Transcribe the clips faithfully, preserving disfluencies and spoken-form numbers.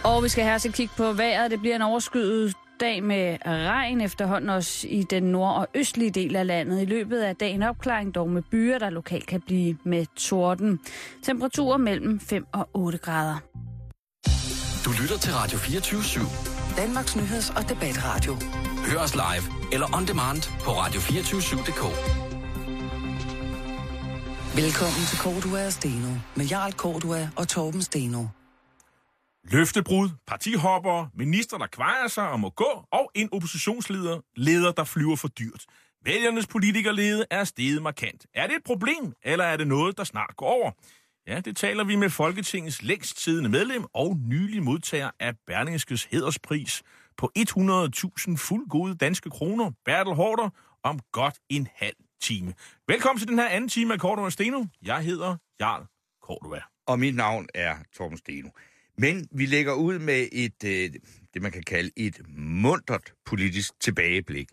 Og vi skal have os et kig på vejret. Det bliver en overskyet dag med regn efterhånden også i den nord- og østlige del af landet. I løbet af dagen opklaring dog med byer, der lokalt kan blive med torden. Temperaturer mellem fem og otte grader. Du lytter til Radio fireogtyve syv. Danmarks nyheds- og debatradio. Hør os live eller on demand på radio to fire syv punktum d k. Velkommen til Cordua og Steno med Jarl Cordua og Torben Steno. Løftebrud, partihoppere, minister, der kvejer sig og må gå, og en oppositionsleder, leder, der flyver for dyrt. Vælgernes politikerlede er steget markant. Er det et problem, eller er det noget, der snart går over? Ja, det taler vi med Folketingets længst siddende medlem og nylig modtager af Berlingskes hæderspris på hundrede tusind fuldgode danske kroner, Bertel Haarder, om godt en halv time. Velkommen til den her anden time af Cordua og Steno. Jeg hedder Jarl Cordua. Og mit navn er Torben Steno. Men vi lægger ud med et, øh, det man kan kalde et muntert politisk tilbageblik.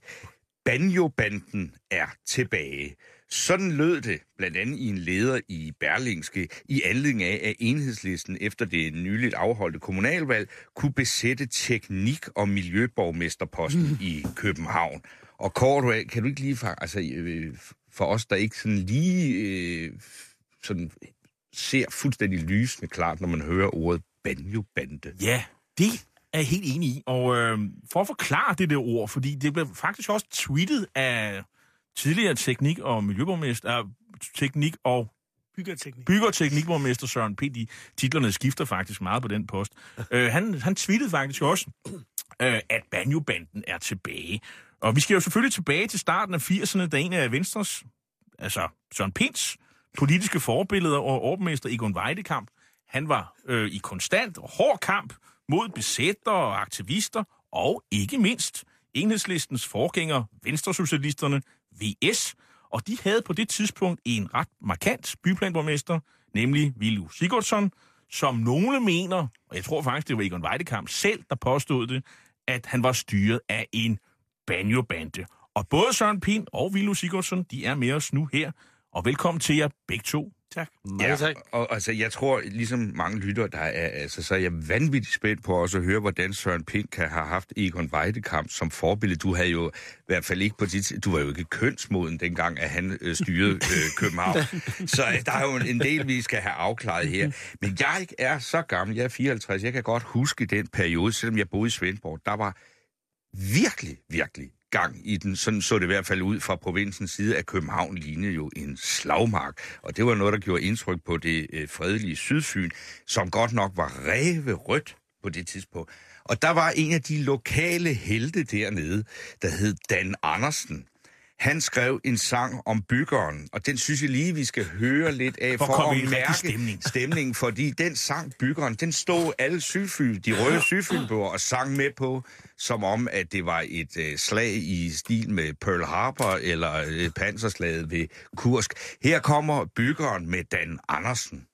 Banjo-banden er tilbage. Sådan lød det blandt andet i en leder i Berlingske i anledning af, at Enhedslisten efter det nyligt afholdte kommunalvalg kunne besætte teknik- og miljøborgmesterposten mm. i København. Og Cordua, kan du ikke lige for, altså, øh, for os, der ikke sådan lige øh, sådan ser fuldstændig lysende klart, når man hører ordet banjo-bande. Ja, det er jeg helt enig i. Og øh, for at forklare det der ord, fordi det blev faktisk også tweetet af tidligere teknik- og miljøborgmester, øh, teknik- og Byggerteknik. byggerteknikborgmester Søren P. De titlerne skifter faktisk meget på den post. øh, han, han tweetede faktisk også, øh, at banjo-banden er tilbage. Og vi skal jo selvfølgelig tilbage til starten af firserne, da en af Venstres, altså Søren Pinds, politiske forbilleder og overborgmester Egon Weidekamp, han var øh, i konstant og hård kamp mod besættere og aktivister, og ikke mindst Enhedslistens forgænger, Venstresocialisterne, V S, og de havde på det tidspunkt en ret markant byplanborgmester, nemlig Villy Sigurdsson, som nogle mener, og jeg tror faktisk, det var Egon Weidekamp selv, der påstod det, at han var styret af en banjo-bande. Og både Søren Pind og Villy Sigurdsson, de er med os nu her, og velkommen til jer begge to. Tak. Ja, og altså, jeg tror, ligesom mange lytter, der er, altså, så er jeg vanvittigt spændt på også at høre, hvordan Søren Pind kan have haft Egon Weidekamp som forbillede. Du havde jo i hvert fald ikke på dit, du var jo ikke kønsmoden dengang, at han øh, styrede øh, København. Så øh, der er jo en del, vi skal have afklaret her. Men jeg ikke er så gammel, jeg er fireoghalvtreds, jeg kan godt huske den periode, selvom jeg boede i Svendborg, der var virkelig, virkelig gang i den. Sådan så det i hvert fald ud fra provinsens side, at København lignede jo en slagmark. Og det var noget, der gjorde indtryk på det øh, fredelige Sydfyn, som godt nok var ræve rødt på det tidspunkt. Og der var en af de lokale helte dernede, der hed Dan Andersen. Han skrev en sang om byggeren, og den synes jeg lige, vi skal høre lidt af, for, for at mærke stemning. stemningen, fordi den sang byggeren, den stod alle sydfyn, de røde sydfynbøger og sang med på, som om, at det var et øh, slag i stil med Pearl Harbor eller øh, panserslaget ved Kursk. Her kommer byggeren med Dan Andersen.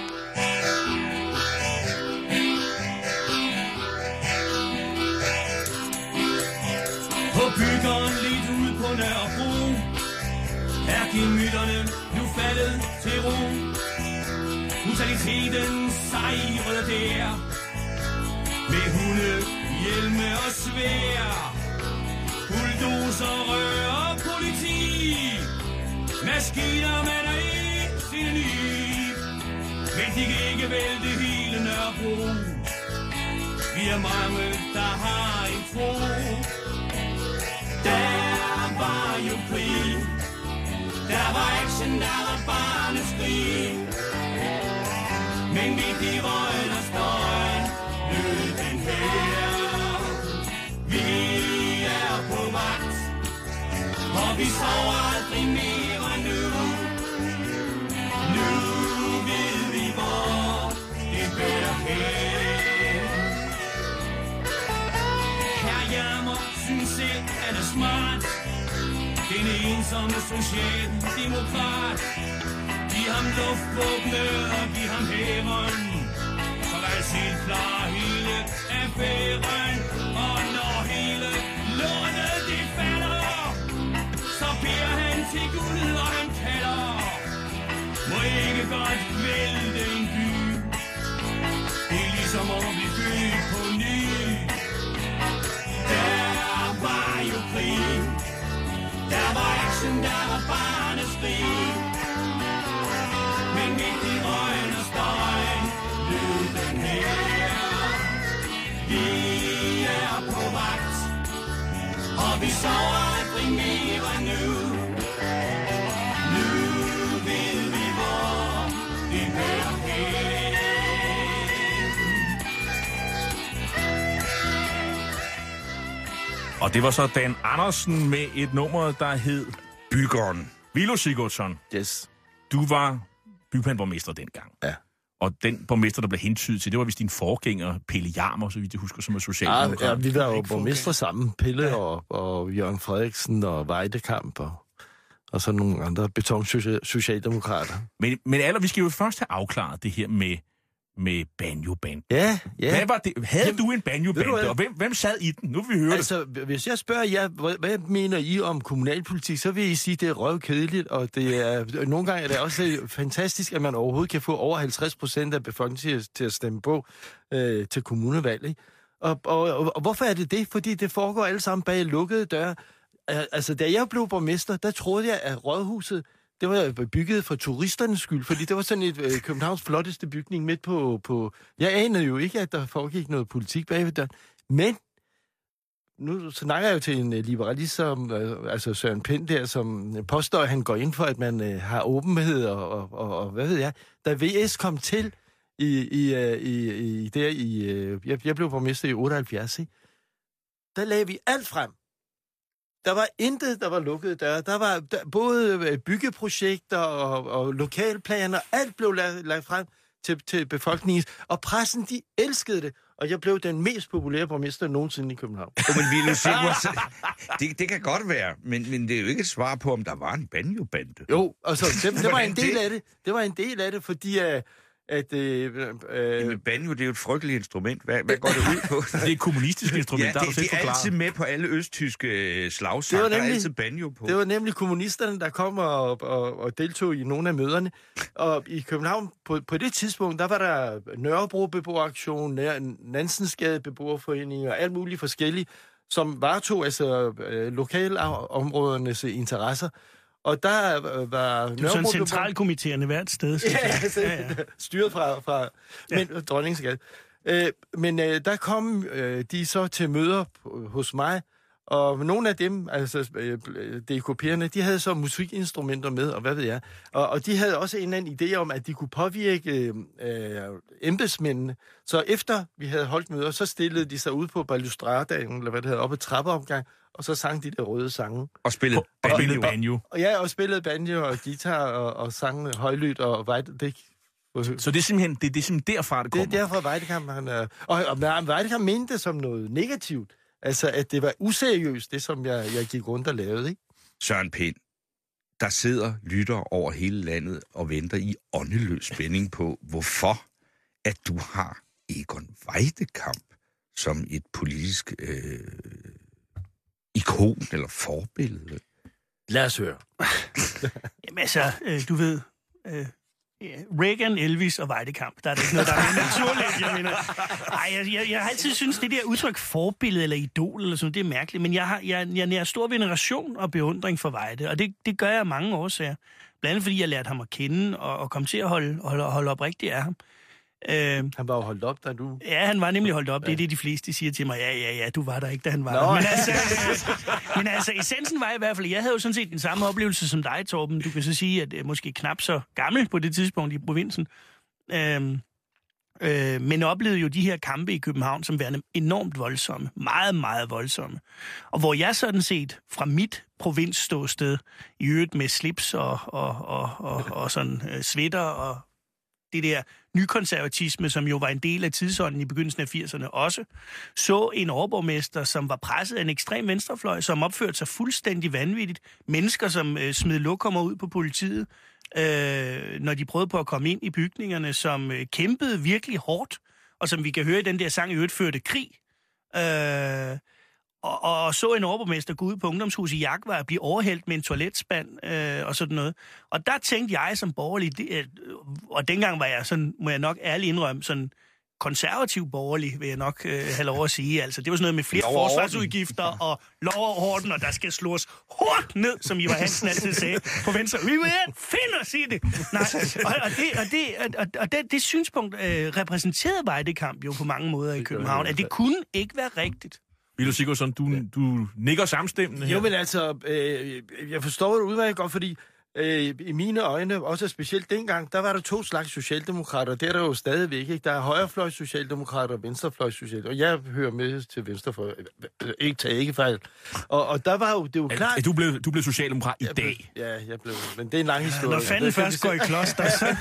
På byggeren lidt ude på Nørrebro er gemytterne nu faldet til ro. Brutaliteten sejrede der med hunde, hjelme og svær. Bulldozer, rør og politi, maskiner man er i sine liv. Men de kan ikke vælte hele Nørrebro. Vi er mange, der har en tro. Der var jo krig, der var action, der var barneskrig. Men midt i røgen og støjen lød den her. Vi er på vagt, og vi sover aldrig mere nu. Nu ved vi, hvor det bærer hen. Herr Jammer synes selv, han er smart. Den ensomme socialdemokrat. Giv ham luftbugne og giv ham hæveren. Så lad os helt klare hele affæren. Og når hele lortet det falder, så beder han til Gud og han kalder. Må ikke godt vælte en by. Det er ligesom om vi født på der var barneskrig. Men midt i røgen og støjen lød den her. Vi er på vagt, og vi sover aldrig mere nu. Nu ved vi, hvor vi hører hen. Og det var så Dan Andersen med et nummer, der hed Byggeren. Vilo Sigurdsson. Yes. Du var byplanborgmester dengang. Ja. Og den borgmester, der blev hentydet til, det var vist din forgænger, Pelle Jarmer, så vidt jeg husker, som er socialdemokrat. Ja, ja, vi var jo borgmestre sammen. Pelle ja. og, og Jørgen Frederiksen og Weidekamp og, og så nogle andre betonsocialdemokrater. Men, men aller, vi skal jo først have afklaret det her med, med banjo-band. Ja, ja. Hvad var det? Havde Jamen, du en banjo-band, og hvem, hvem sad i den? Nu vil vi høre altså, det. Hvis jeg spørger jer, hvad, hvad mener I om kommunalpolitik, så vil I sige, at det er røvkedeligt, og det er, nogle gange er det også fantastisk, at man overhovedet kan få over halvtreds procent af befolkningen til, til at stemme på øh, til kommunevalg. Ikke? Og, og, og, og hvorfor er det det? Fordi det foregår alle sammen bag lukkede døre. Altså, da jeg blev borgmester, der troede jeg, at rådhuset det var bygget for turisternes skyld, fordi det var sådan et øh, Københavns flotteste bygning midt på, på... Jeg anede jo ikke, at der foregik noget politik bagved der. Men nu snakker jeg jo til en liberalist, som, øh, altså Søren Pind der, som påstår, at han går ind for, at man øh, har åbenhed og, og, og, og hvad ved jeg. Da V S kom til i, i, i, i der i... Øh, jeg, jeg blev borgmester i otteoghalvfjerds, ikke? Der lagde vi alt frem. Der var intet, der var lukket der. Der var der, både byggeprojekter og, og lokalplaner. Alt blev lagt, lagt frem til, til befolkningen. Og pressen, de elskede det. Og jeg blev den mest populære borgmester nogensinde i København. Oh, men Vilo Sigurdsson, det, det kan godt være, men, men det er jo ikke et svar på, om der var en banjo-bande. Jo, altså, det, det var en del af det. Det var en del af det, fordi... Uh, at øh, øh, Jamen, banjo, det er jo et frygteligt instrument. Hvad, hvad går det ud på? Det er et kommunistisk instrument, ja, der har du selv forklaret. forklaret. Det er altid med på alle østtyske slagsange. Der er altid banjo på. Det var nemlig kommunisterne, der kom og, og, og deltog i nogle af møderne. Og i København, på, på det tidspunkt, der var der Nørrebro-beboeraktion, Nansensgade beboerforening og alt muligt forskelligt, som varetog altså øh, lokalområdernes interesser. Og der øh, var... Det er sådan centralkomiteerne hvert sted. Ja, altså, ja, ja. Styret fra, fra men, ja. Dronningsgade. Øh, men øh, der kom øh, de så til møder hos mig, og nogle af dem, altså øh, D K P'erne, de havde så musikinstrumenter med, og hvad ved jeg. Og, og de havde også en eller anden idé om, at de kunne påvirke øh, embedsmændene. Så efter vi havde holdt møder, så stillede de sig ud på balustradaen, eller hvad det hedder, op ad trappeopgang, og så sang de der røde sange. Og spillede banjo. Og spillede banjo. Og, ja, og spillede banjo og guitar og, og sang højlydt og vejt. Det, så det er simpelthen det, det er simpelthen derfra, det kommer? Det er derfra Weidekamp, han er... Og, og Weidekamp mente det som noget negativt. Altså, at det var useriøst, det som jeg, jeg gik rundt og lavede, ikke? Søren Pind, der sidder lytter over hele landet og venter i åndeløs spænding på, hvorfor at du har Egon Weidekamp som et politisk... Øh, ikon eller forbillede? Lad os høre. Jamen altså, øh, du ved, øh, Reagan, Elvis og Weidekamp, der er det ikke noget, der er naturligt, jeg mener. Ej, jeg, jeg, jeg har altid syntes, det der udtryk forbillede eller idol eller sådan, det er mærkeligt, men jeg har, jeg, jeg, jeg har stor veneration og beundring for Weide, og det, det gør jeg af mange årsager. Blandt andet fordi jeg lærte ham at kende og, og kom til at holde, holde, holde op rigtigt af ham. Øh, han var jo holdt op, da du... Ja, han var nemlig holdt op. Ja. Det er det, de fleste siger til mig. Ja, ja, ja, du var der ikke, da han var Nå. der. Men altså, øh, men altså, essensen var i hvert fald, jeg havde jo sådan set den samme oplevelse som dig, Torben. Du kan så sige, at jeg måske knap så gammel på det tidspunkt i provinsen. Øh, øh, men oplevede jo de her kampe i København som værende enormt voldsomme. Meget, meget voldsomme. Og hvor jeg sådan set fra mit provinsståsted, i øvrigt med slips og, og, og, og, og sådan øh, sweater og det der nykonservatisme, som jo var en del af tidsånden i begyndelsen af firserne også, så en overborgmester, som var presset af en ekstrem venstrefløj, som opførte sig fuldstændig vanvittigt. Mennesker, som øh, smed lokummer ud på politiet, øh, når de prøvede på at komme ind i bygningerne, som øh, kæmpede virkelig hårdt, og som vi kan høre i den der sang, i øvrigt førte krig. Øh, Og, og så en overborgmester gå ud på ungdomshus i Jagtvej og blive overhældt med en toiletspand øh, og sådan noget. Og der tænkte jeg som borgerlig, det, øh, og dengang var jeg sådan, må jeg nok ærligt indrømme, sådan konservativ borgerlig, vil jeg nok øh, have lov at sige. Altså, det var sådan noget med flere Lov og forsvarsudgifter og lov og orden, og der skal slås hårdt ned, som Ivar Hansen altid sagde på Venstre. Vi vil finde os i det! Nej, og, og, det, og, det, og, og det, det synspunkt øh, repræsenterede Vejdekamp jo på mange måder i København, at det kunne ikke være rigtigt. Vilo Sigurdsson, du, du nikker samstemmende her. Jo, men altså, øh, jeg forstår det udmærket godt, fordi øh, i mine øjne, også specielt dengang, der var der to slags socialdemokrater. Det er der jo stadigvæk, ikke? Der er højrefløjs socialdemokrater og venstrefløjs socialdemokrater. Og jeg hører med til venstrefløj. Ikke tage ikke fejl. Og, og der var jo, det er jo er, klart... Er du blevet, du blev socialdemokrat i jeg dag? Blev, ja, jeg blev... Men det er en lang historie. Når fanden først går i kloster, så...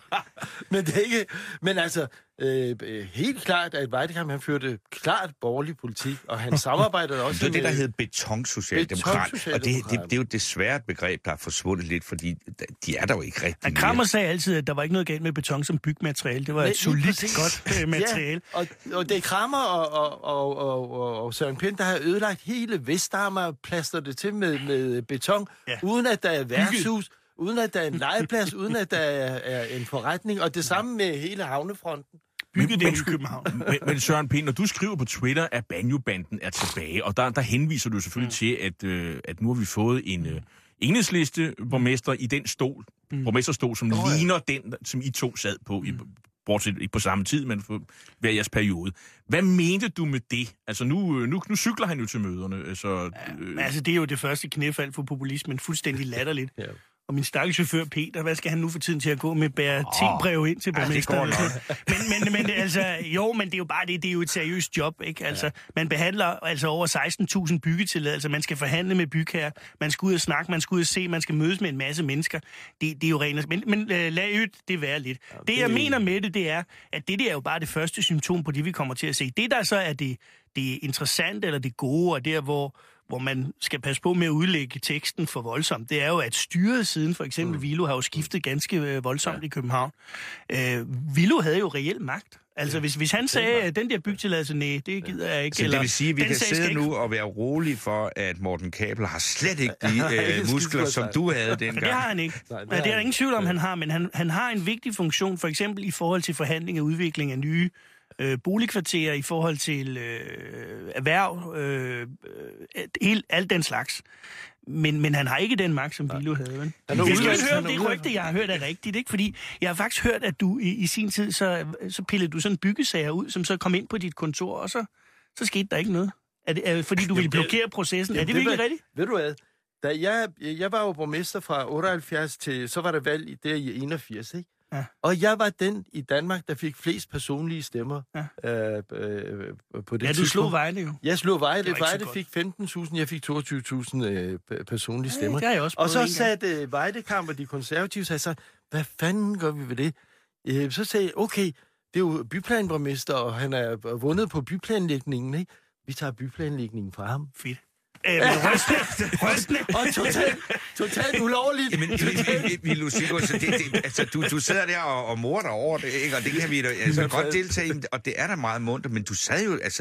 Men det er ikke... Men altså, øh, helt klart, at Vejdekamp, han førte klart borgerlig politik, og han samarbejdede også med... Det er det, der med... hedder betonsocialdemokrat. Og det, det, det er jo desværre et begreb, der er forsvundet lidt, fordi de er der jo ikke rigtig. Han Krammer sagde altid, at der var ikke noget galt med beton som bygmateriale. Det var et solidt, godt øh, materiale. Ja, og, og det er Krammer og, og, og, og, og, og Søren Pind, der har ødelagt hele Vestamager og plaster det til med, med beton, ja. Uden at der er værtshus, uden at der er en legeplads, uden at der er, er en forretning, og det samme med hele havnefronten. Bygget det i København. Men, men Søren Pind, når du skriver på Twitter, at Banjo-banden er tilbage, og der, der henviser du selvfølgelig mm. til, at, øh, at nu har vi fået en øh, enhedsliste borgmester i den stol, mm. borgmesterstol, som oh, ja. ligner den, som I to sad på, mm. i, bortset ikke på samme tid, men for hver jeres periode. Hvad mente du med det? Altså, nu, nu, nu cykler han jo til møderne, så... Øh... Ja, altså, det er jo det første knæfald for populismen, fuldstændig latterligt. Ja. Og min stakkels chauffør Peter, hvad skal han nu for tiden til at gå med bære oh, te-brev ind til borgmesteren? men, men, men altså, jo, men det er jo bare det, det er jo et seriøst job, ikke? Altså, ja. Man behandler altså over seksten tusind byggetilladelser, man skal forhandle med bygherrer, man skal ud og snakke, man skal ud og se, man skal mødes med en masse mennesker. Det, det er jo rent. Men, men lad øvrigt det være lidt. Ja, det, det, jeg mener med det, det er, at det der er jo bare det første symptom på det, vi kommer til at se. Det, der så er det, det interessante eller det gode, og der, hvor hvor man skal passe på med at udlægge teksten for voldsomt, det er jo, at styret siden, for eksempel mm. Vilo, har jo skiftet ganske voldsomt ja. i København. Øh, Vilo havde jo reel magt. Altså, hvis, hvis han sagde, at den der bygtilladelse, nej, det gider jeg ikke. Så det vil sige, at vi kan sidde nu og være rolige for, at Morten Kabler har slet ikke de øh, muskler, som du havde dengang. Det har han ikke. Nej, det, det er der ingen tvivl om, han har, men han, han har en vigtig funktion, for eksempel i forhold til forhandling og udvikling af nye Øh, boligkvarterer, i forhold til øh, erhverv, øh, helt, alt den slags. Men, men han har ikke den magt, som Vilo havde. Vel? Jeg skal ikke høre, om det rygte, jeg har hørt, er rigtigt, ikke? Fordi jeg har faktisk hørt, at du i, i sin tid, så, så pillede du sådan byggesager ud, som så kom ind på dit kontor, og så, så skete der ikke noget. Er det, er, fordi du ville blokere processen. Jamen, er det, det virkelig rigtigt? Ved du hvad? Da jeg, jeg var jo borgmester fra otteoghalvfjerds til, så var der valg i der i enogfirs, ikke? Ja. Og jeg var den i Danmark, der fik flest personlige stemmer ja. øh, øh, på det Ja, du slog Vejle jo. Jeg slog Vejle. Vejle fik femten tusind, jeg fik toogtyve tusind øh, personlige stemmer. Ja, det har jeg også og så satte øh, Vejdekamp og de konservative sagde så, hvad fanden gør vi ved det? Øh, så sagde jeg, okay, det er jo byplanborgmester, og han er vundet på byplanlægningen, ikke? Vi tager byplanlægningen fra ham. Fedt. Øh, rystende, rystende. Og totalt, totalt ulovligt. Men Vilo Sigurdsson, det, det, altså, du, du sidder der og, og morer dig over det, ikke? Og det kan vi da altså, godt deltage i, og det er da meget munter, men du sad jo altså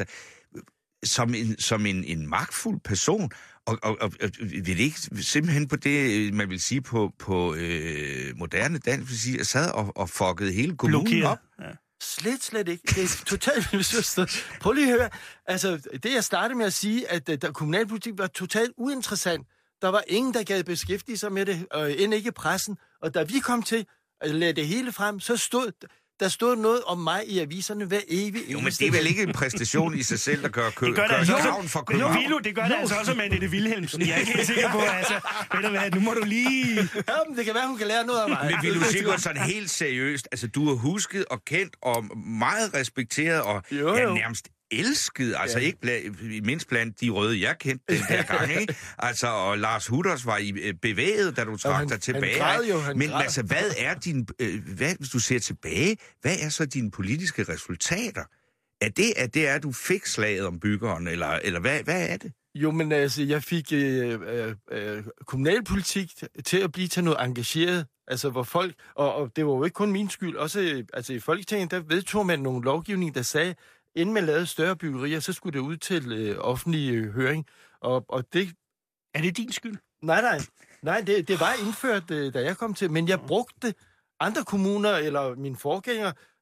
som en, som en, en magtfuld person, og, og, og, og vil ikke simpelthen på det, man vil sige på, på øh, moderne dansk, vil sige, sad og, og fuckede hele kommunen Blokeret. op. Ja. Slet, slet ikke. Det er totalt misforstået. Prøv lige at høre. Altså, det jeg startede med at sige, at der kommunalpolitik var totalt uinteressant. Der var ingen, der gad beskæftige sig med det, og end ikke pressen. Og da vi kom til at lade det hele frem, så stod der stod noget om mig i aviserne hver evig. Jo, men det er vel ikke en præstation i sig selv, der gør kø- det gør gør altså havn for København. Vilo, det gør det altså også med Annette Wilhelmsen. Jeg er ikke helt sikker på, altså, ved du hvad, nu må du lige... Jamen, det kan være, hun kan lære noget af mig. Men Vilo Sigurdsson, helt seriøst, altså du er husket og kendt og meget respekteret og jo, jo. Ja, nærmest elsket, altså ja. ikke bla- mindst blandt de røde, jeg kendte den der gang, ikke? Altså, og Lars Hutters var i bevæget, da du trak dig tilbage. Han græd jo, han Men græd. altså, hvad er din, øh, hvad, hvis du ser tilbage, hvad er så dine politiske resultater? Er det, at det er, at du fik slaget om byggeren, eller, eller hvad, hvad er det? Jo, men altså, jeg fik øh, øh, øh, kommunalpolitik til at blive til noget engageret. Altså, hvor folk... Og, og det var jo ikke kun min skyld. Også altså, i Folketinget, der vedtog man nogle lovgivning, der sagde, inden man lavede større byggerier, så skulle det ud til øh, offentlig øh, høring. Og, og det... Er det din skyld? Nej, nej. Nej, det, det var indført, øh, da jeg kom til. Men jeg brugte det. Andre kommuner, eller mine forgængere,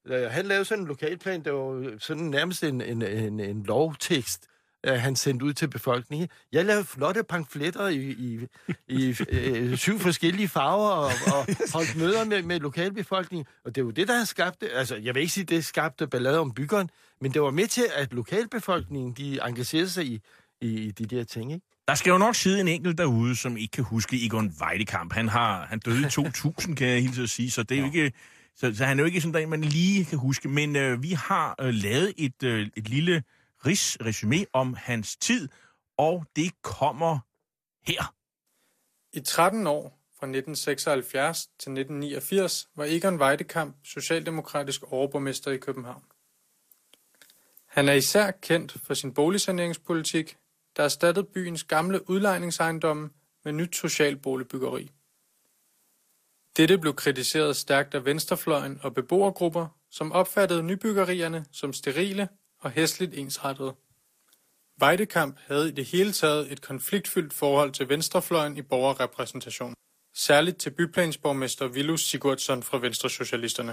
Han lavede sådan en lokalplan, der var sådan nærmest en, en, en, en lovtekst, han sendte ud til befolkningen. Jeg lavede flotte pamfletter i, i, i øh, syv forskellige farver og, og holdt møder med, med lokalbefolkningen. Og det er jo det, der har skabt det. Altså, jeg vil ikke sige, det skabte ballade om byggeren, men det var med til, at lokalbefolkningen, de engagerede sig i, i, i de der ting, ikke? Der skal jo nok sidde en enkelt derude, som ikke kan huske Egon Weidekamp. Han har han døde i to tusind, kan jeg hilse at sige, så det er jo ikke... Så, så han er jo ikke sådan en, man lige kan huske. Men øh, vi har øh, lavet et, øh, et lille rigsresumé om hans tid, og det kommer her. I tretten år, fra nitten seksoghalvfjerds til nitten niogfirs, var Egon Weidekamp socialdemokratisk overborgmester i København. Han er især kendt for sin boligsaneringspolitik, der erstattede byens gamle udlejningsejendomme med nyt socialboligbyggeri. Dette blev kritiseret stærkt af venstrefløjen og beboergrupper, som opfattede nybyggerierne som sterile og hæsligt ensrettede. Weidekamp havde i det hele taget et konfliktfyldt forhold til venstrefløjen i borgerrepræsentation, særligt til byplansborgmester Vilus Sigurdsson fra Venstresocialisterne.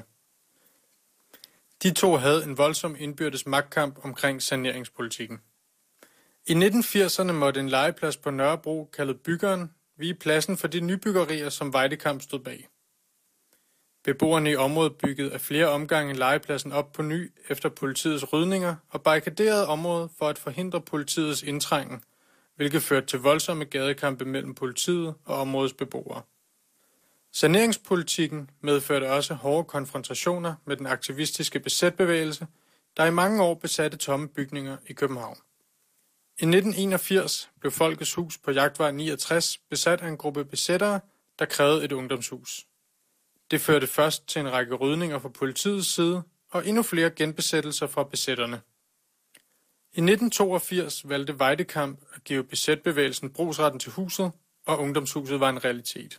De to havde en voldsom indbyrdes magtkamp omkring saneringspolitikken. I nitten firserne måtte en legeplads på Nørrebro, kaldet Byggeren, vige pladsen for de nybyggerier, som Weidekamp stod bag. Beboerne i området byggede af flere omgange legepladsen op på ny efter politiets rydninger og barrikaderede området for at forhindre politiets indtrængen, hvilket førte til voldsomme gadekampe mellem politiet og områdets beboere. Saneringspolitikken medførte også hårde konfrontationer med den aktivistiske besætbevægelse, der i mange år besatte tomme bygninger i København. I nitten enogfirs blev Folkets Hus på Jagtvej niogtres besat af en gruppe besættere, der krævede et ungdomshus. Det førte først til en række rydninger fra politiets side og endnu flere genbesættelser fra besætterne. I nitten toogfirs valgte Weidekamp at give besætbevægelsen brugsretten til huset, og ungdomshuset var en realitet.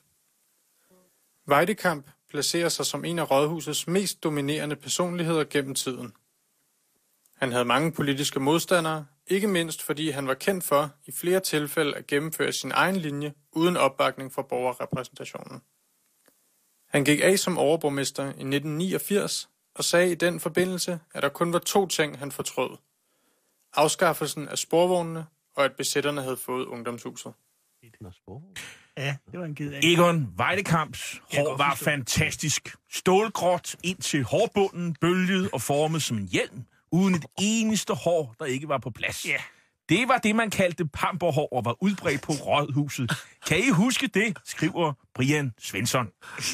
Weidekamp placerer sig som en af rådhusets mest dominerende personligheder gennem tiden. Han havde mange politiske modstandere, ikke mindst fordi han var kendt for i flere tilfælde at gennemføre sin egen linje uden opbakning fra borgerrepræsentationen. Han gik af som overborgmester i nitten niogfirs og sagde i den forbindelse, at der kun var to ting, han fortrød. Afskaffelsen af sporvognene og at besætterne havde fået ungdomshuset. Ja, det var en ged af. Egon Weidekamps hår var fantastisk. Stålgråt ind til hårbunden, bølget og formet som en hjelm, uden et eneste hår, der ikke var på plads. Ja. Det var det, man kaldte pamperhår og var udbredt på rådhuset. Kan I huske det, skriver Brian Svensson.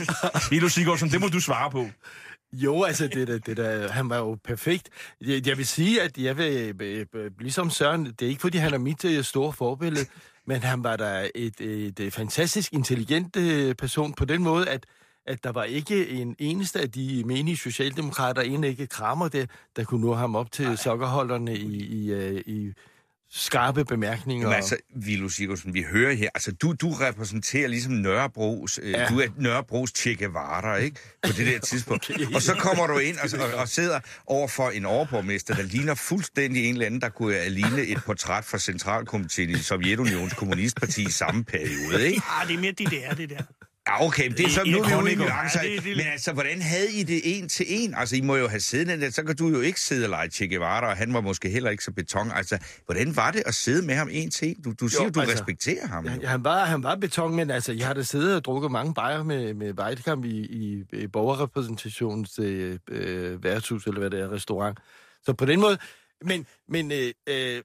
Vilus Sigurdsson, det må du svare på. Jo, altså, det der, det der, han var jo perfekt. Jeg, jeg vil sige, at jeg vil, ligesom Søren, det er ikke fordi, han er mit store forbillede, men han var da et, et, et fantastisk intelligent person på den måde, at at der var ikke en eneste af de menige socialdemokrater, en ikke krammer det, der kunne nå ham op til Ej. sokkerholderne i, i, i skarpe bemærkninger. Men altså, Vilus Sigurdsson, vi hører her, altså du, du repræsenterer ligesom Nørrebros, ja. Du er Nørrebros Che Guevara, ikke? På det der tidspunkt. Okay. Og så kommer du ind og, og, og sidder over for en overborgmester, der ligner fuldstændig en eller anden, der kunne ligne et portræt fra Centralkomiteen i Sovjetunions kommunistparti i samme periode, ikke? Ah, det er mere det der, det der. Ja, okay, det er så nu er vi ude i nuancer. Ja, men altså, hvordan havde I det en til en? Altså, I må jo have siddet der, så kan du jo ikke sidde og lege Che Guevara, og han var måske heller ikke så beton. Altså, hvordan var det at sidde med ham en til en? Du, du siger jo, du altså, respekterer ham. Ja, han, var, han var beton, men altså, jeg har da siddet og drukket mange bajer med, med Weidekamp i, i, i borgerrepræsentationens øh, øh, værtshus, eller hvad det er, restaurant. Så på den måde, men, men øh, øh,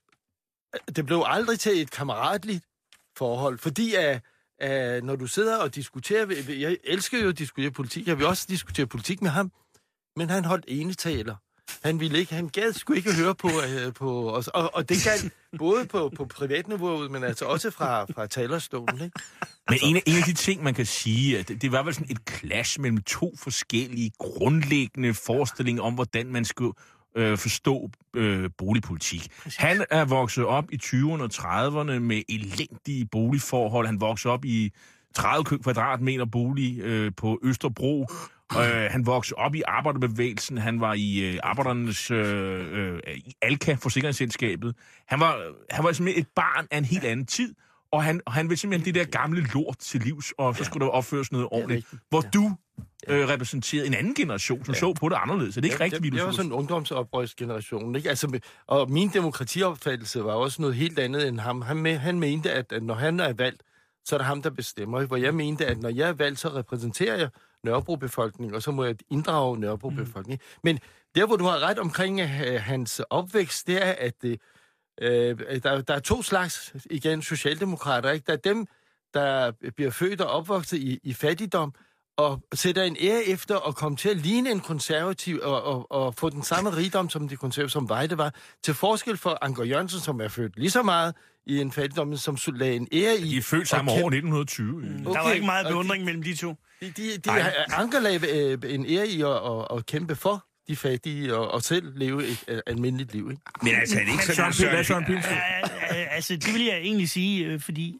det blev aldrig til et kammeratligt forhold, fordi at Uh, når du sidder og diskuterer, jeg elsker jo at diskutere politik, jeg vil også diskutere politik med ham, men han holdt enetaler. Han ville ikke, han gad sgu ikke høre på, uh, på os, og, og det galt både på, på privatniveauet, men altså også fra, fra talerstolen, ikke? Men en af, en af de ting, man kan sige, det, det var vel sådan et clash mellem to forskellige grundlæggende forestillinger om, hvordan man skulle øh, forstå øh, boligpolitik. Han er vokset op i tyverne og trediverne med elendige boligforhold. Han voksede op i tredive kvadratmeter bolig øh, på Østerbro. Øh, han voksede op i arbejderbevægelsen. Han var i øh, arbejdernes øh, øh, i Alka, forsikringsselskabet. Han var, han var simpelthen et barn af en helt anden tid. Og han, og han vil simpelthen det der gamle lort til livs, og så skulle der opføres noget ordentligt. Hvor du, øh, repræsenterede en anden generation, som ja. så på det anderledes. Er det ikke ja, rigtigt, det, Vilus? det var sådan en ungdomsoprørsgeneration, ikke? Altså, og min demokratiopfattelse var også noget helt andet end ham. Han, med, han mente, at, at når han er valgt, så er det ham, der bestemmer. Hvor jeg mente, at når jeg er valgt, så repræsenterer jeg Nørrebro-befolkningen, og så må jeg inddrage Nørrebro-befolkningen. Mm. Men der, hvor du har ret omkring uh, hans opvækst, det er, at uh, der, der er to slags, igen, socialdemokrater, ikke? Der er dem, der bliver født og opvokset i, i fattigdom, og sætter en ære efter at komme til at ligne en konservativ og, og, og få den samme rigdom, som de konservative, som Weide var, til forskel for Anker Jørgensen, som er født lige så meget i en fattigdom, som lagde en ære i... De er født samme år, nitten tyve. Okay. Der var ikke meget beundring de, mellem de to. De, de, de, Anker lagde øh, en ære i at, at, at kæmpe for de fattige og, og selv leve et uh, almindeligt liv, ikke? Men altså, er det ikke sådan... Søren, Søren Pind? Altså, det vil jeg egentlig sige, fordi...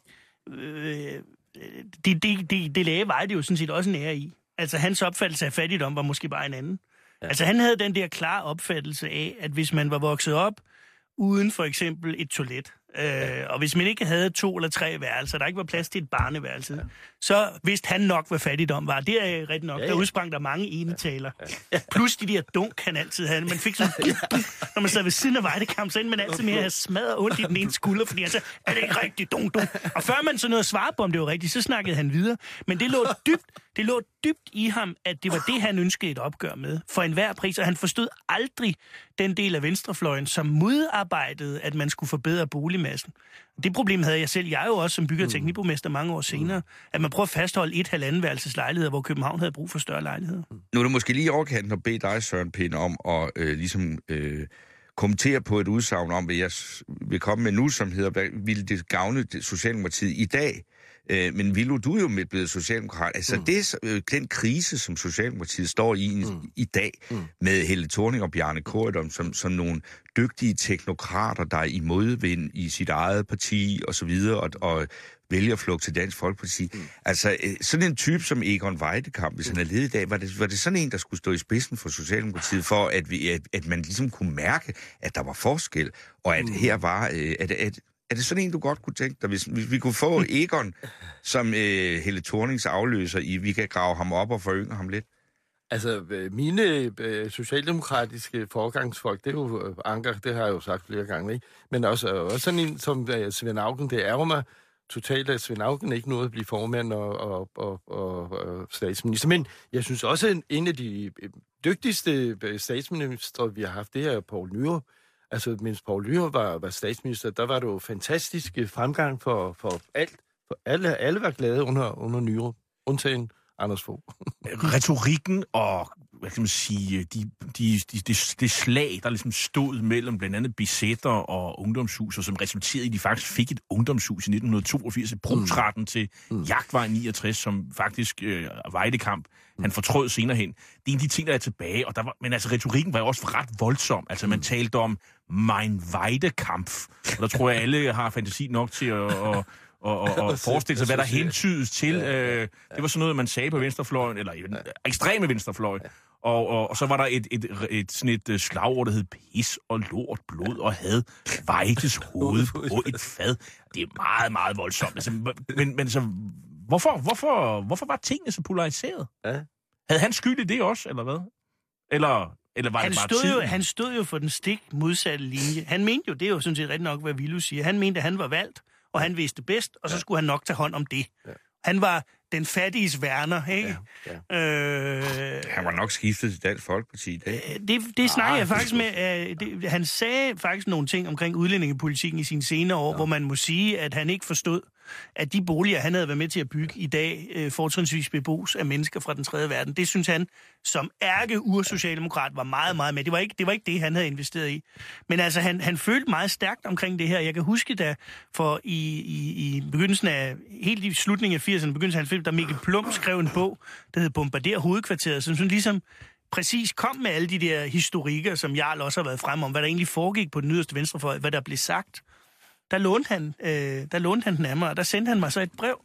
Øh, Det, det, det, det lagde Weide jo sådan set også en ære i. Altså, hans opfattelse af fattigdom var måske bare en anden. Ja. Altså, han havde den der klare opfattelse af, at hvis man var vokset op uden for eksempel et toilet, øh, ja. og hvis man ikke havde to eller tre værelser, der ikke var plads til et barneværelse, ja. så vidste han nok, hvad fattigdom var. Det er rigtig nok. Ja, ja. Der udsprang der mange enetaler. Ja. Plus de der dunk, han altid havde. Man fik sådan, når man sad ved siden af Weidekamp, så endte man altid mere at have smadret ondt i den ene skulder, fordi han sagde, er det ikke rigtigt, dunk, dunk? Og før man så nåede at svare på, om det var rigtigt, så snakkede han videre. Men det lå dybt, det lå dybt i ham, at det var det, han ønskede et opgør med. For enhver pris, og han forstod aldrig den del af venstrefløjen, som modarbejdede, at man skulle forbedre boligmassen. Det problem havde jeg selv. Jeg er jo også som bygge- og teknikborgmester mange år senere, at man prøver at fastholde et halvandenværelses lejligheder, hvor København havde brug for større lejligheder. Nu er det måske lige overkanten at bede dig, Søren Pind, om at øh, ligesom øh, kommentere på et udsagn om, hvad jeg vil komme med nu, som hedder, hvad ville det gavne Socialdemokratiet i dag? Øh, men Villu, du er jo med blevet socialdemokrat. Altså, mm. det, øh, den krise, som Socialdemokratiet står i mm. i dag, mm. med Helle Thorning og Bjarne Corydon som, som nogle dygtige teknokrater, der er i modvind i sit eget parti og så videre, og, og vælger flugt til Dansk Folkeparti. Mm. Altså, sådan en type som Egon Weidekamp, hvis mm. han er ledet i dag, var det, var det sådan en, der skulle stå i spidsen for Socialdemokratiet, for at, vi, at, at man ligesom kunne mærke, at der var forskel, og at mm. her var... Øh, at, at Er det sådan en, du godt kunne tænke dig, hvis, hvis vi kunne få Egon som øh, Helle Thornings afløser i, vi kan grave ham op og forynge ham lidt? Altså, mine øh, socialdemokratiske forgangsfolk, det er jo øh, Anker, det har jeg jo sagt flere gange, ikke? Men også, øh, også sådan en som øh, Svend Auken, det ærger mig totalt, at Svend Auken ikke nåede at blive formand og, og, og, og, og statsminister. Men jeg synes også, at en af de dygtigste statsministre, vi har haft, det er Poul Nyrup. Altså, mens Poul Nyrup var, var statsminister, der var det jo fantastisk fremgang for, for alt. For alle, alle var glade under, under Nyrup, undtagen Anders Fogh. Retorikken og, hvad kan man sige, de, de, de, de, det slag, der ligesom stod mellem blandt andet besætter og ungdomshus, og som resulterede i, at de faktisk fik et ungdomshus i nitten toogfirs, et brugsretten mm. til mm. Jagtvej niogtres, som faktisk øh, Weidekamp, mm. han fortrød senere hen. Det er en af de ting, der er tilbage, og der var, men altså retorikken var jo også ret voldsom. Altså man mm. talte om mein Weidekampf, og der tror jeg, alle har fantasi nok til at... at og, og, og forestille sig, hvad der hentydes til. Øh, det var sådan noget, man sagde på venstrefløjen, eller ja. ekstreme venstrefløj. Og, og, og så var der et, et, et, et, sådan et slagord, der hed pis og lort, blod og had. Weides hoved på et fad. Det er meget, meget voldsomt. Altså, men, men så, hvorfor, hvorfor, hvorfor var tingene så polariseret? Ja. Havde han skyld i det også, eller hvad? Eller... Eller var han, det bare stod tiden? jo, han stod jo for den stik modsatte linje. Han mente jo, det er jo sådan set rigtig nok, hvad Villu siger. Han mente, at han var valgt, og han vidste bedst, og så skulle han nok tage hånd om det. Ja. Han var den fattiges værner, ikke? Ja, ja. Øh, han var nok skiftet til Dansk Folkeparti i dag. Det, det snakker ah, jeg faktisk med. Øh, det, han sagde faktisk nogle ting omkring udlændingepolitikken i sine senere år, ja. hvor man må sige, at han ikke forstod, at de boliger, han havde været med til at bygge i dag, øh, fortrinsvis bebos af mennesker fra den tredje verden, det synes han, som ærke-ur-socialdemokrat, var meget, meget med. Det var ikke det, var ikke det han havde investeret i. Men altså, han, han følte meget stærkt omkring det her. Jeg kan huske, da for i, i, i begyndelsen af, helt i slutningen af firserne, begyndelsen af halvfemserne, da Mikkel Plum skrev en bog, der hed Bombarder hovedkvarteret, som sådan ligesom præcis kom med alle de der historikker, som Jarl også har været frem om, hvad der egentlig foregik på den yderste venstrefløj, hvad der blev sagt. Der lånte han, øh, der lånte han den af mig, og der sendte han mig så et brev,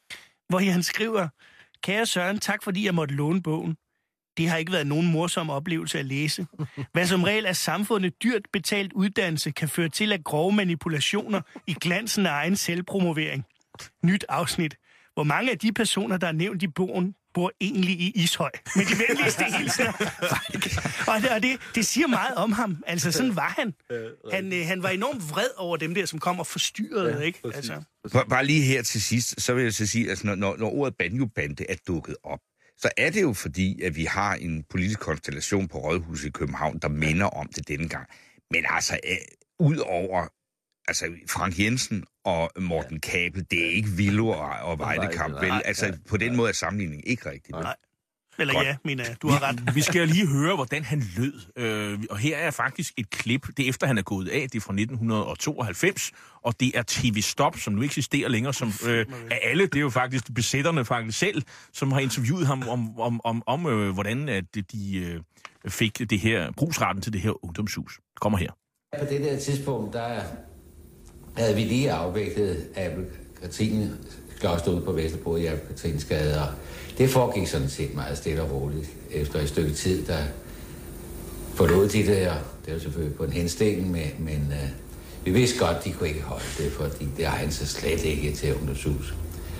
hvor han skriver, kære Søren, tak fordi jeg måtte låne bogen. Det har ikke været nogen morsom oplevelse at læse. Hvad som regel er samfundet dyrt betalt uddannelse, kan føre til at grove manipulationer i glansen af egen selvpromovering. Nyt afsnit. Hvor mange af de personer, der er nævnt i bogen, bor egentlig i Ishøj. Med de venligste hilsner. og det, og det, det siger meget om ham. Altså, sådan var han. Han, øh, han var enormt vred over dem der, som kom og forstyrrede, ja, ikke? Altså. Bare lige her til sidst, så vil jeg så sige, altså, når, når ordet banjobande er dukket op, så er det jo fordi, at vi har en politisk konstellation på Rådhuset i København, der minder om det denne gang. Men altså, øh, ud over altså, Frank Jensen og Morten ja. Kabel, det er ikke Villo og, og Vejdekamp, vel? Altså, ja, på den måde er sammenligningen ikke rigtig. Nej. Eller godt. Ja, mener jeg. Du har ret. Vi skal lige høre, hvordan han lød. Øh, og her er faktisk et klip. Det er efter, han er gået af. Det er fra nitten tooghalvfems. Og det er T V Stop, som nu eksisterer længere. Som øh, af alle, det er jo faktisk besætterne faktisk selv, som har interviewet ham om, om, om, om øh, hvordan at de øh, fik det her brugsretten til det her ungdomshus. Kommer her. På det der tidspunkt, der havde vi lige afviklet Abel Katrine kloster ud på Vesterbro i Abel Katrines Gade, og det foregik sådan set meget stille og roligt. Efter et stykke tid, der forlod de der, det var selvfølgelig på en henstilling, med, men øh, vi vidste godt, de kunne ikke holde det, fordi det egner sig slet ikke til ungdomshus.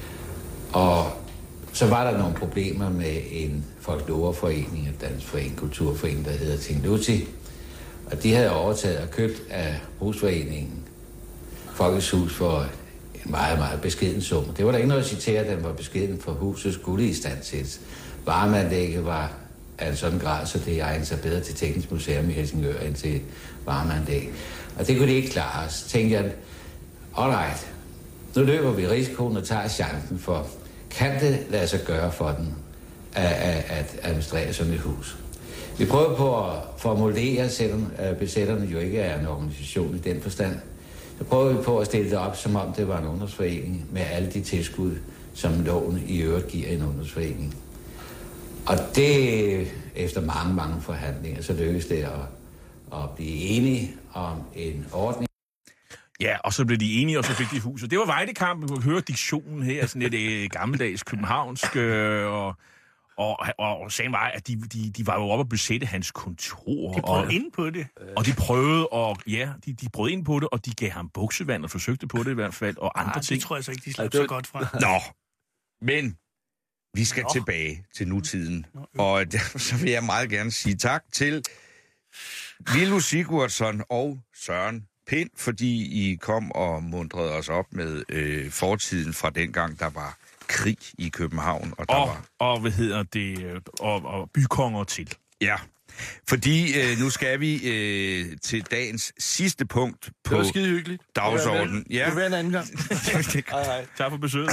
Og så var der nogle problemer med en folkloreforening, en dansk forening, kulturforening, der hedder Tingluti, og de havde overtaget og købt af Brugsforeningen Folkets Hus for en meget, meget beskeden sum. Det var der ikke noget at citere, at den var beskeden, for huset skulle i stand sættes. Varmeanlægget var af en sådan grad, så det egner sig bedre til Teknisk Museum i Helsingør end til varmeanlæg. Og det kunne de ikke klare. Så tænkte jeg, alright, nu løber vi risikoen og tager chancen for, kan det lade sig gøre for den at, at administrere sådan et hus? Vi prøver på at formulere, selvom besætterne jo ikke er en organisation i den forstand, så prøver vi på at stille det op, som om det var en ungdomsforening, med alle de tilskud, som loven i øvrigt giver en ungdomsforening. Og det, efter mange, mange forhandlinger, så lykkedes det at, at blive enige om en ordning. Ja, og så blev de enige, og så fik de huset. Det var Vejdekamp, vi kunne høre diktionen her, sådan lidt øh, gammeldags københavnsk, øh, og... Og, og, og sagen var, at de, de, de var jo oppe og besætte hans kontor. De prøvede og, ind på det. Og de prøvede, og ja, de, de prøvede ind på det, og de gav ham buksevand og forsøgte på det i hvert fald, og andre Arh, ting. det tror jeg så ikke, de slap så godt fra. Nå, men vi skal Nå. tilbage til nutiden. Nå, og derfor så vil jeg meget gerne sige tak til Villo Sigurdsson og Søren Pind, fordi I kom og mundrede os op med øh, fortiden fra dengang, der var krig i København. Og, der og, var... og hvad hedder det, og, og bykonger til. Ja, fordi øh, nu skal vi øh, til dagens sidste punkt på dagsordenen. Ja. Det vil være en anden gang. Hej, hej. Tak for besøget.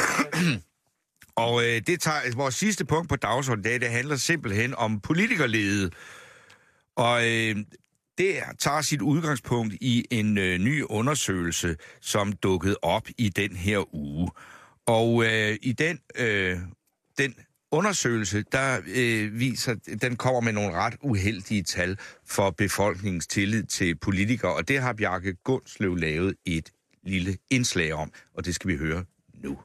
Og øh, det tager, vores sidste punkt på dagsordenen i dag, det handler simpelthen om politikerledet. Og øh, det tager sit udgangspunkt i en øh, ny undersøgelse, som dukkede op i den her uge. Og øh, i den, øh, den undersøgelse, der øh, viser, den kommer med nogle ret uheldige tal for befolkningens tillid til politikere, og det har Bjarke Gundslev lavet et lille indslag om, og det skal vi høre nu.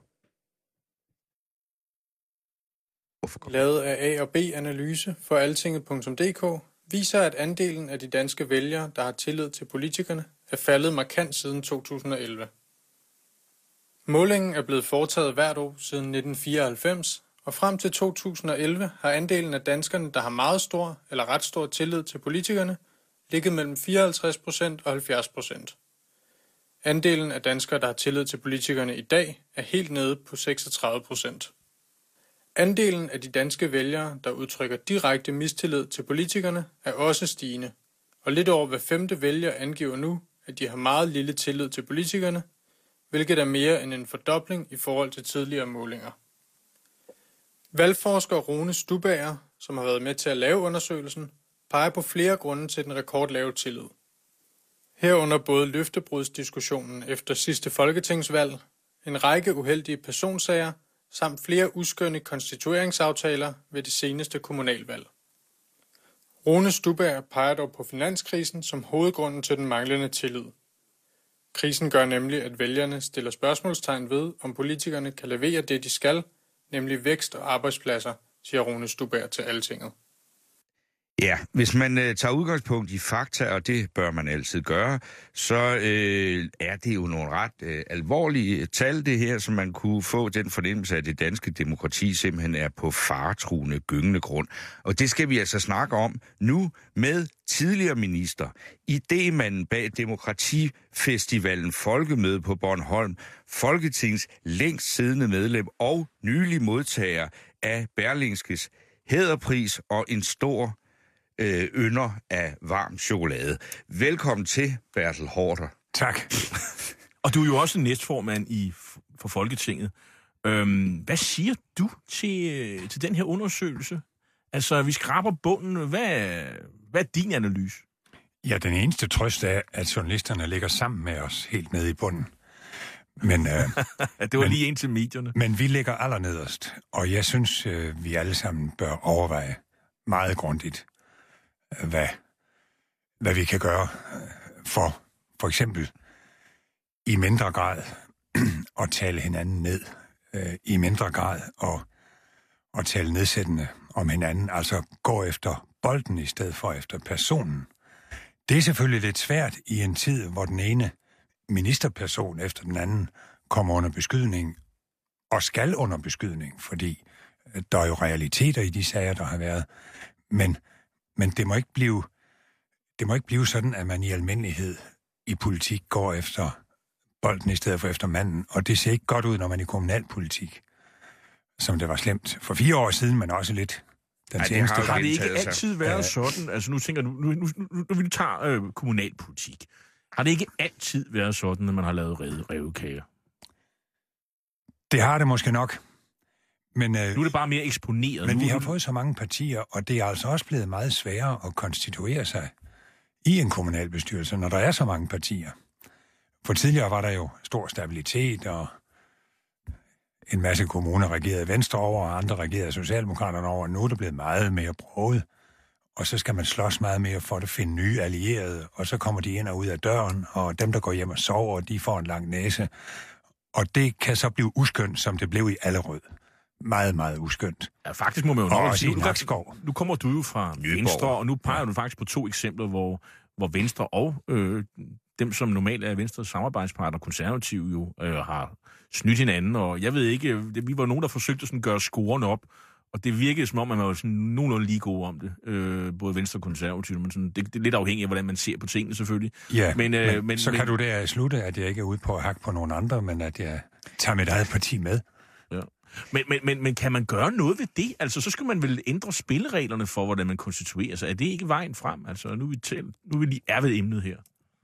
Lavet af A og B-analyse for altinget punktum d k viser, at andelen af de danske vælgere, der har tillid til politikerne, er faldet markant siden to tusind og elleve. Målingen er blevet foretaget hvert år siden nitten fireoghalvfems, og frem til to tusind og elleve har andelen af danskerne, der har meget stor eller ret stor tillid til politikerne, ligget mellem fireoghalvtreds procent og halvfjerds procent. Andelen af danskere, der har tillid til politikerne i dag, er helt nede på seksogtredive procent. Andelen af de danske vælgere, der udtrykker direkte mistillid til politikerne, er også stigende, og lidt over hver femte vælger angiver nu, at de har meget lille tillid til politikerne, hvilket er mere end en fordobling i forhold til tidligere målinger. Valgforsker Rune Stubager, som har været med til at lave undersøgelsen, peger på flere grunde til den rekordlave tillid. Herunder både løftebrudsdiskussionen efter sidste folketingsvalg, en række uheldige personsager, samt flere uskønne konstitueringsaftaler ved det seneste kommunalvalg. Rune Stubager peger dog på finanskrisen som hovedgrunden til den manglende tillid. Krisen gør nemlig, at vælgerne stiller spørgsmålstegn ved, om politikerne kan levere det, de skal, nemlig vækst og arbejdspladser, siger Rune Stubager til Altinget. Ja, hvis man øh, tager udgangspunkt i fakta, og det bør man altid gøre, så øh, er det jo nogle ret øh, alvorlige tal, det her, som man kunne få den fornemmelse af, at det danske demokrati simpelthen er på faretruende, gyngende grund. Og det skal vi altså snakke om nu med tidligere minister, idémanden bag Demokratifestivalen Folkemøde på Bornholm, Folketings længst siddende medlem og nylig modtager af Berlingskes hæderpris og en stor øh, ynder af varm chokolade. Velkommen til, Bertel Haarder. Tak. Og du er jo også næstformand i, for Folketinget. Øhm, hvad siger du til, til den her undersøgelse? Altså, vi skraber bunden. Hvad, hvad er din analyse? Ja, den eneste trøst er, at journalisterne ligger sammen med os helt nede i bunden. Men, øh, det var men, lige ind til medierne. Men vi ligger allernederst, og jeg synes, øh, vi alle sammen bør overveje meget grundigt, øh, hvad, hvad vi kan gøre for for eksempel i mindre grad at tale hinanden ned, øh, i mindre grad og, og tale nedsættende om hinanden, altså gå efter bolden i stedet for efter personen. Det er selvfølgelig lidt svært i en tid, hvor den ene ministerperson efter den anden kommer under beskydning og skal under beskydning, fordi der er jo realiteter i de sager, der har været. Men, men det må ikke blive, det må ikke blive sådan, at man i almindelighed i politik går efter bolden i stedet for efter manden, og det ser ikke godt ud, når man er i kommunalpolitik, som det var slemt for fire år siden, men også lidt den Ej, seneste. Har det ikke altid været ja. sådan? Altså nu tænker du, nu, nu, nu, nu vi tager øh, kommunalpolitik. Har det ikke altid været sådan, at man har lavet revet revkager? Det har det måske nok. Men, øh, nu er det bare mere eksponeret. Men nu, vi har nu... fået så mange partier, og det er altså også blevet meget sværere at konstituere sig i en kommunalbestyrelse, når der er så mange partier. For tidligere var der jo stor stabilitet, og en masse kommuner regerede Venstre over, og andre regerede Socialdemokraterne over. Nu er det blevet meget mere broget, og så skal man slås meget mere for at finde nye allierede, og så kommer de ind og ud af døren, og dem, der går hjem og sover, de får en lang næse. Og det kan så blive uskyndt, som det blev i Allerød. Meget, meget uskyndt. Ja, faktisk må man jo og nok sige, nu, nu kommer du jo fra Nyborg. Venstre, og nu peger ja. du faktisk på to eksempler, hvor, hvor Venstre og øh, dem, som normalt er Venstres samarbejdspartner, Konservative jo, øh, har snydt hinanden, og jeg ved ikke, det, vi var nogen, der forsøgte at gøre scoren op, og det virkede som om, man var sådan nogenlunde lige gode om det, øh, både Venstre og Konservative, men sådan, det, det er lidt afhængigt af, hvordan man ser på tingene selvfølgelig. Ja, men, øh, men, men så men, kan du der slutte, at jeg ikke er ude på at hakke på nogen andre, men at jeg tager mit eget parti med. Ja. Men, men, men, men kan man gøre noget ved det? Altså, så skal man vel ændre spillereglerne for, hvordan man konstituerer sig. Er det ikke vejen frem? Altså, nu er vi, til, nu er vi lige er ved emnet her.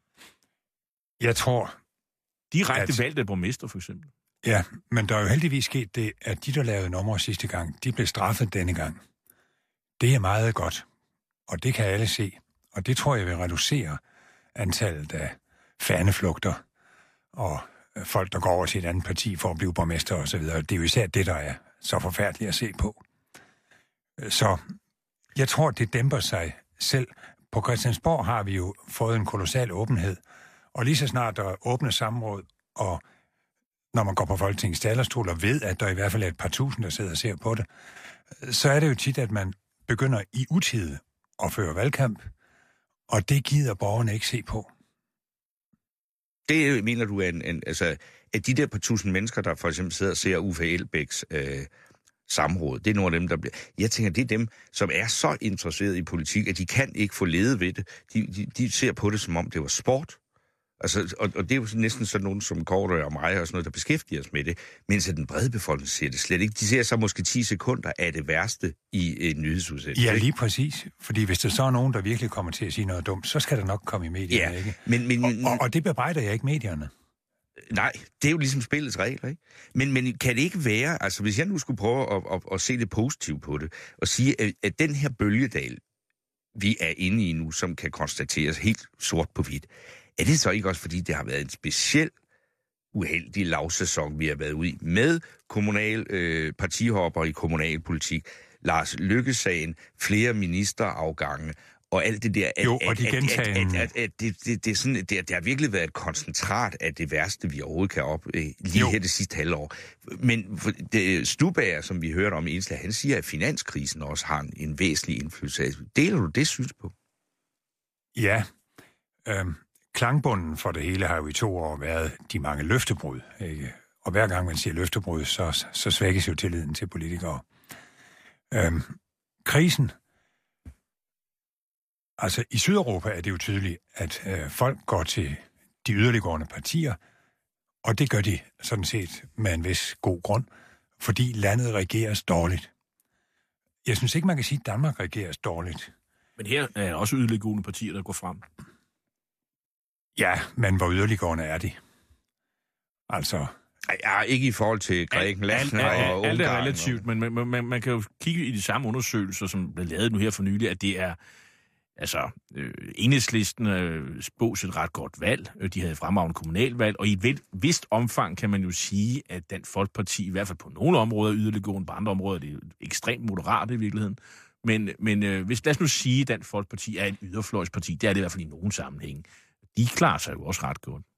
Jeg tror... Direkte at... valgt af borgmester, for eksempel. Ja, men der er jo heldigvis sket det, at de, der lavede numre sidste gang, de blev straffet denne gang. Det er meget godt, og det kan alle se. Og det tror jeg vil reducere antallet af faneflugter og folk, der går over til et andet parti for at blive borgmester og så videre. Det er jo især det, der er så forfærdeligt at se på. Så jeg tror, det dæmper sig selv. På Christiansborg har vi jo fået en kolossal åbenhed, og lige så snart der er åbne samråd, og når man går på Folketingets talerstol og ved, at der i hvert fald er et par tusind, der sidder og ser på det, så er det jo tit, at man begynder i utide at føre valgkamp, og det gider borgerne ikke se på. Det mener du, er en, en, altså, at de der par tusind mennesker, der for eksempel sidder og ser Uffe Elbæks øh, samråd, det er nogle af dem, der bliver... Jeg tænker, det er dem, som er så interesseret i politik, at de kan ikke få ledet ved det. De, de, de ser på det, som om det var sport. Altså, og, og det er jo næsten sådan nogen som Kåre og mig og sådan noget, der beskæftiger os med det, mens at den brede befolkning ser det slet ikke. De ser så måske ti sekunder af det værste i en nyhedsudsendelse. Ja, lige præcis. Fordi hvis der så er nogen, der virkelig kommer til at sige noget dumt, så skal der nok komme i medierne, ja, ikke? Men, men, og, og, og det bebrejder jeg ikke medierne. Nej, det er jo ligesom spillets regler, ikke? Men, men kan det ikke være, altså hvis jeg nu skulle prøve at, at, at se det positivt på det, og sige, at, at den her bølgedal, vi er inde i nu, som kan konstateres helt sort på hvidt, er det så ikke også, fordi det har været en speciel uheldig lavsæson, vi har været ude i, med kommunal øh, partihopper i kommunalpolitik, Lars Løkke-sagen, flere ministerafgange, og alt det der. At, jo, og de at, gentagende... At, at, at, at det, det, det, er sådan, det, det har virkelig været et koncentrat af det værste, vi overhovedet kan op lige jo. her det sidste halvår. Men det, Stubager, som vi hørte om i Ensla, han siger, at finanskrisen også har en, en væsentlig indflydelse. Deler du det synspunkt? Ja. Øhm, klangbunden for det hele har jo i to år været de mange løftebrud, ikke? Og hver gang man siger løftebrud, så, så svækkes jo tilliden til politikere. Øhm, krisen... Altså, i Sydeuropa er det jo tydeligt, at øh, folk går til de yderliggående partier, og det gør de sådan set med en vis god grund, fordi landet regeres dårligt. Jeg synes ikke, man kan sige, at Danmark regeres dårligt. Men her er også yderliggående partier, der går frem. Ja, men hvor yderliggående er de? Altså... Ja, ikke i forhold til Grækenland alt, alt, og alt, Ungarn. Alt er relativt, men man, man, man kan jo kigge i de samme undersøgelser, som blev lavet nu her for nylig, at det er... Altså, øh, Enhedslisten øh, spås et ret godt valg. De havde fremragende kommunalvalg, og i et vist omfang kan man jo sige, at Dansk Folkeparti, i hvert fald på nogle områder, yderliggående, på andre områder, det er ekstremt moderat i virkeligheden. Men, men øh, hvis lad os nu sige, at Dansk Folkeparti er et yderfløjsparti, det er det i hvert fald i nogen sammenhæng. De klarer sig jo også ret godt.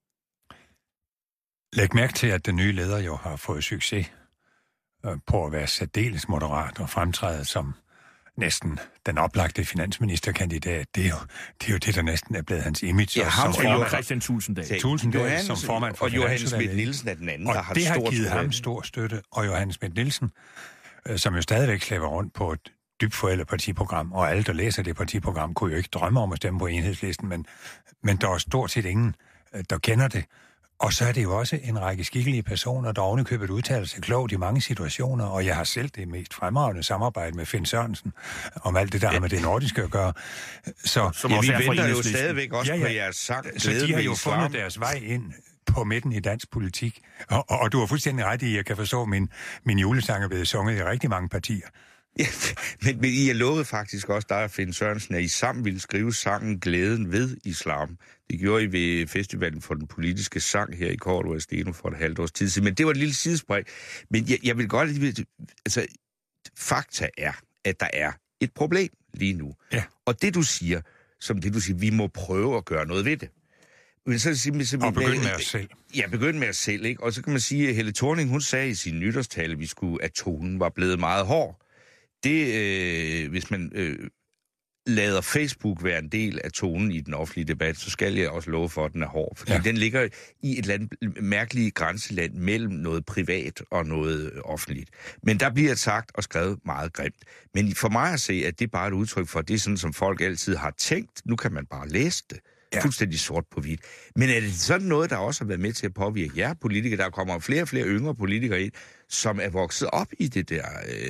Læg mærke til, at den nye leder jo har fået succes øh, på at være særdeles moderat og fremtræde som næsten den oplagte finansministerkandidat. Det er, jo, det er jo det, der næsten er blevet hans image. Ja, ham som formand Christian Tulsendal. Tulsendal som formand for og Johannes Schmidt Nielsen er den anden, og der har det har stor givet støtte. ham stor støtte. Og Johannes Schmidt Nielsen, øh, som jo stadigvæk slæber rundt på et dybt forældet partiprogram, og alle, der læser det partiprogram, kunne jo ikke drømme om at stemme på Enhedslisten, men, men der er stort set ingen, øh, der kender det. Og så er det jo også en række skikkelige personer, der ovenikøbet udtaler sig klogt i mange situationer, og jeg har selv det mest fremragende samarbejde med Finn Sørensen om alt det, der har med det nordiske at gøre. Så Som ja, vi venter jo stadigvæk også ja, ja. på jeres sang. Så de har jo fundet deres vej ind på midten i dansk politik. Og, og, og du har fuldstændig ret i, at jeg kan forstå, at min, min julesang er blevet sunget i rigtig mange partier. Ja, men, men I har lovet faktisk også, der og Finn Sørensen, at I sammen ville skrive sangen Glæden ved Islam. Det gjorde I ved festivalen for den politiske sang her i Cordua Steno for et halvt års tid siden. Men det var et lille sidespring. Men jeg, jeg vil godt lige... Altså, fakta er, at der er et problem lige nu. Ja. Og det du siger, som det du siger, vi må prøve at gøre noget ved det. Men så, så, så, og begynde med os selv. Ja, begynde med os selv, ikke? Og så kan man sige, at Helle Thorning, hun sagde i sin nytårstale, at, vi skulle, at tonen var blevet meget hård. Det, øh, hvis man øh, lader Facebook være en del af tonen i den offentlige debat, så skal jeg også love for, at den er hård. Fordi ja. den ligger i et land, mærkeligt grænseland mellem noget privat og noget offentligt. Men der bliver sagt og skrevet meget grimt. Men for mig at se, at det er bare et udtryk for, at det er sådan, som folk altid har tænkt. Nu kan man bare læse det. Ja. Fuldstændig sort på hvidt. Men er det sådan noget, der også har været med til at påvirke jer politikere? Der kommer flere og flere yngre politikere ind, som er vokset op i det der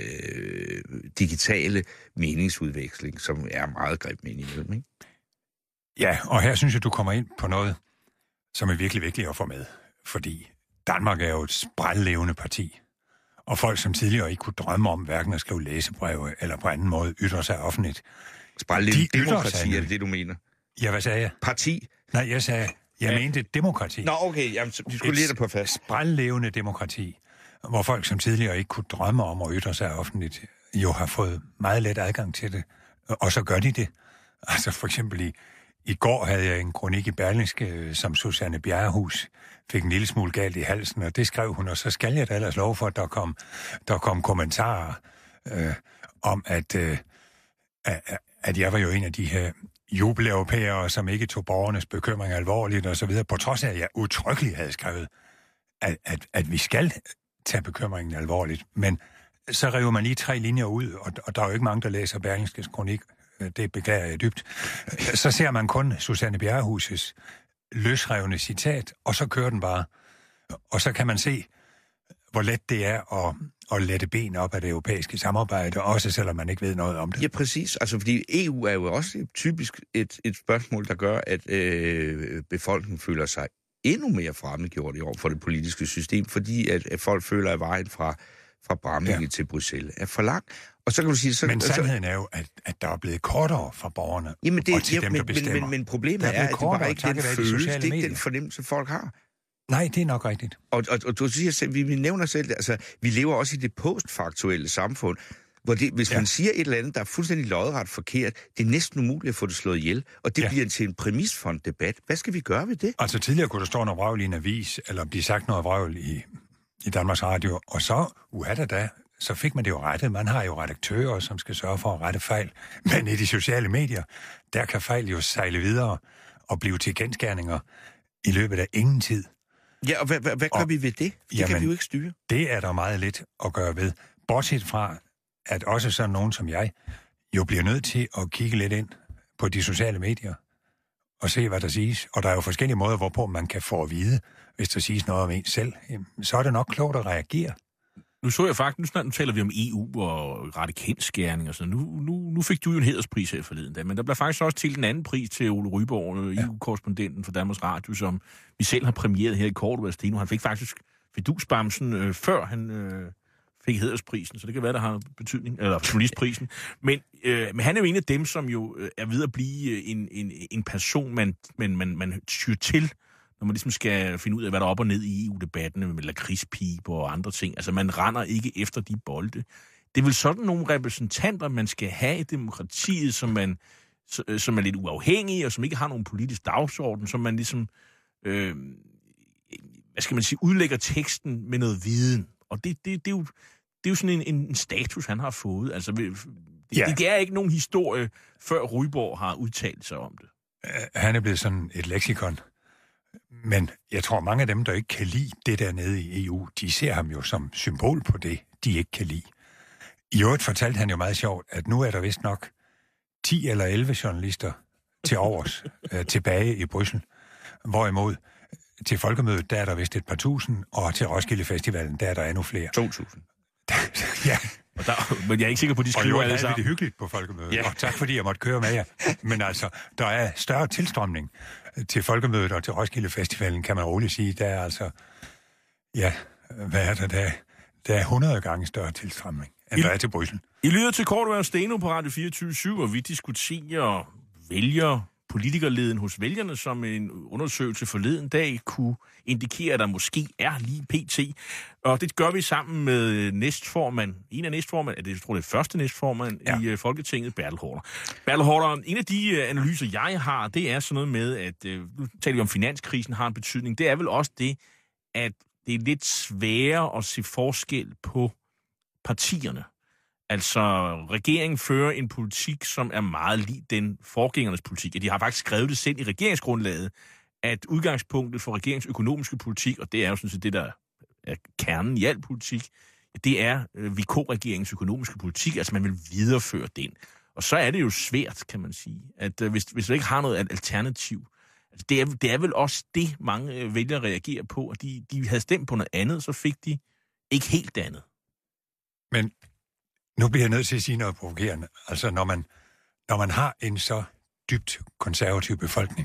øh, digitale meningsudveksling, som er meget grimt med imellem, ikke? Ja, og her synes jeg, du kommer ind på noget, som er virkelig vigtigt at få med. Fordi Danmark er jo et sprællevende parti. Og folk, som tidligere ikke kunne drømme om hverken at skrive læsebreve eller på anden måde ytre sig offentligt. Sprællevende demokrati, er det det, du mener? Ja, hvad sagde jeg? Parti? Nej, jeg sagde, jeg ja. mente demokrati. Nå, okay, jamen, du skulle lige det på fast. Sprællevende demokrati, hvor folk, som tidligere ikke kunne drømme om at ytre sig offentligt, jo har fået meget let adgang til det, og så gør de det. Altså for eksempel i, i går havde jeg en kronik i Berlingske, som Susanne Bjerrehus fik en lille smule galt i halsen, og det skrev hun, og så skal jeg da ellers love for, at der kom, der kom kommentarer øh, om, at, øh, at, at jeg var jo en af de her jubeleuropæere, som ikke tog borgernes bekymring alvorligt og så videre, på trods af, at jeg utryggeligt havde skrevet, at, at, at vi skal tage bekymringen alvorligt. Men så river man lige tre linjer ud, og, og der er jo ikke mange, der læser Berlingskes kronik. Det beklager jeg dybt. Så ser man kun Susanne Bjerrehus' løsrevne citat, og så kører den bare. Og så kan man se, hvor let det er at, at lette ben op af det europæiske samarbejde, også selvom man ikke ved noget om det. Ja, præcis. Altså, fordi E U er jo også typisk et, et spørgsmål, der gør, at øh, befolkningen føler sig endnu mere fremmedgjort i år for det politiske system, fordi at, at folk føler, at vejen fra, fra Bramming ja. til Bruxelles er for lang. Og så kan du sige... Så, men sandheden er jo, at, at der er blevet kortere fra borgerne, jamen det, og til ja, dem, men, der bestemmer. Men, men, men problemet er, er, at det bare ikke den følelse, det er ikke medier. Den fornemmelse, folk har. Nej, det er nok rigtigt. Og, og, og du siger selv, vi, vi nævner selv, altså, vi lever også i det postfaktuelle samfund, Hvor det, hvis Ja. man siger et eller andet, der er fuldstændig lodret forkert, det er næsten umuligt at få det slået ihjel, og det Ja. bliver til en præmis for en debat. Hvad skal vi gøre ved det? Altså tidligere kunne der stå noget vrøvl i en avis, eller blive sagt noget vrøvl i, i Danmarks Radio, og så, uha da da, så fik man det jo rettet. Man har jo redaktører, som skal sørge for at rette fejl. Men i de sociale medier, der kan fejl jo sejle videre og blive til genskærninger i løbet af ingen tid. Ja, og hvad, hvad, hvad gør Og- vi ved det? Det Jamen, kan vi jo ikke styre. Det er der meget lidt at gøre ved. Bortset fra, at også sådan nogen som jeg, jo bliver nødt til at kigge lidt ind på de sociale medier og se, hvad der siges. Og der er jo forskellige måder, hvorpå man kan få at vide, hvis der siges noget om en selv. Jamen, så er det nok klogt at reagere. Nu så jeg faktisk, nu, snart, nu taler vi om E U og rette kendskærning og sådan. Nu, nu, nu fik du jo en hæderspris her forleden dag, men der blev faktisk også til en anden pris til Ole Ryborg, ja. E U-korrespondenten for Danmarks Radio, som vi selv har premieret her i Cordua og Steno. Han fik faktisk fidusbamsen, øh, før han øh, fik hædersprisen, så det kan være, der har betydning, eller journalistprisen. Men, øh, men han er jo en af dem, som jo øh, er ved at blive en, en, en person, man, man, man, man tyr til, når man ligesom skal finde ud af, hvad der er op og ned i E U-debatten med lakridspiber og andre ting. Altså, man render ikke efter de bolde. Det er vel sådan nogle repræsentanter, man skal have i demokratiet, som man som er lidt uafhængige, og som ikke har nogen politisk dagsorden, som man ligesom, øh, hvad skal man sige, udlægger teksten med noget viden. Og det, det, det, er, jo, det er jo sådan en, en status, han har fået. Altså, det, ja. det er ikke nogen historie, før Ryborg har udtalt sig om det. Han er blevet sådan et leksikon. Men jeg tror, mange af dem, der ikke kan lide det der nede i E U, de ser ham jo som symbol på det, de ikke kan lide. I øvrigt fortalte han jo meget sjovt, at nu er der vist nok ti eller elleve journalister til overs øh, tilbage i Bryssel. Hvorimod til folkemødet, der er der vist et par tusind, og til Roskilde Festivalen, der er der endnu flere. to tusind. Ja. Og der, men jeg er ikke sikker på, at de skriver og alle sammen. Og sammen. det hyggeligt på folkemødet, Ja. og tak fordi jeg måtte køre med jer. Men altså, der er større tilstrømning til folkemødet og til Roskilde Festivalen, kan man roligt sige. Der er altså, ja, hvad er der der? Der er hundrede gange større tilstrømning, end I, der er til Bryssel. I lytter til Cordua og Steno på Radio fireogtyve syv, og vi diskuterer vælger politikerleden hos vælgerne, som en undersøgelse forleden dag kunne indikere, at der måske er lige pt. Og det gør vi sammen med næstformand, en af næstformand, er det, jeg tror det er første næstformand ja. i uh, Folketinget, Bertel Haarder. Bertel Haarder, en af de uh, analyser, jeg har, det er sådan noget med, at uh, nu taler vi om finanskrisen har en betydning. Det er vel også det, at det er lidt sværere at se forskel på partierne. Altså, regeringen fører en politik, som er meget lig den forgængernes politik. De har faktisk skrevet det selv i regeringsgrundlaget, at udgangspunktet for regeringens økonomiske politik, og det er jo sådan set det, der er kernen i al politik, det er V K-regeringens økonomiske politik, altså man vil videreføre den. Og så er det jo svært, kan man sige, at hvis, hvis du ikke har noget alternativ, altså det, er, det er vel også det, mange vælgere reagerer på, at de, de havde stemt på noget andet, så fik de ikke helt det andet. Men nu bliver jeg nødt til at sige noget provokerende. Altså, når man, når man har en så dybt konservativ befolkning,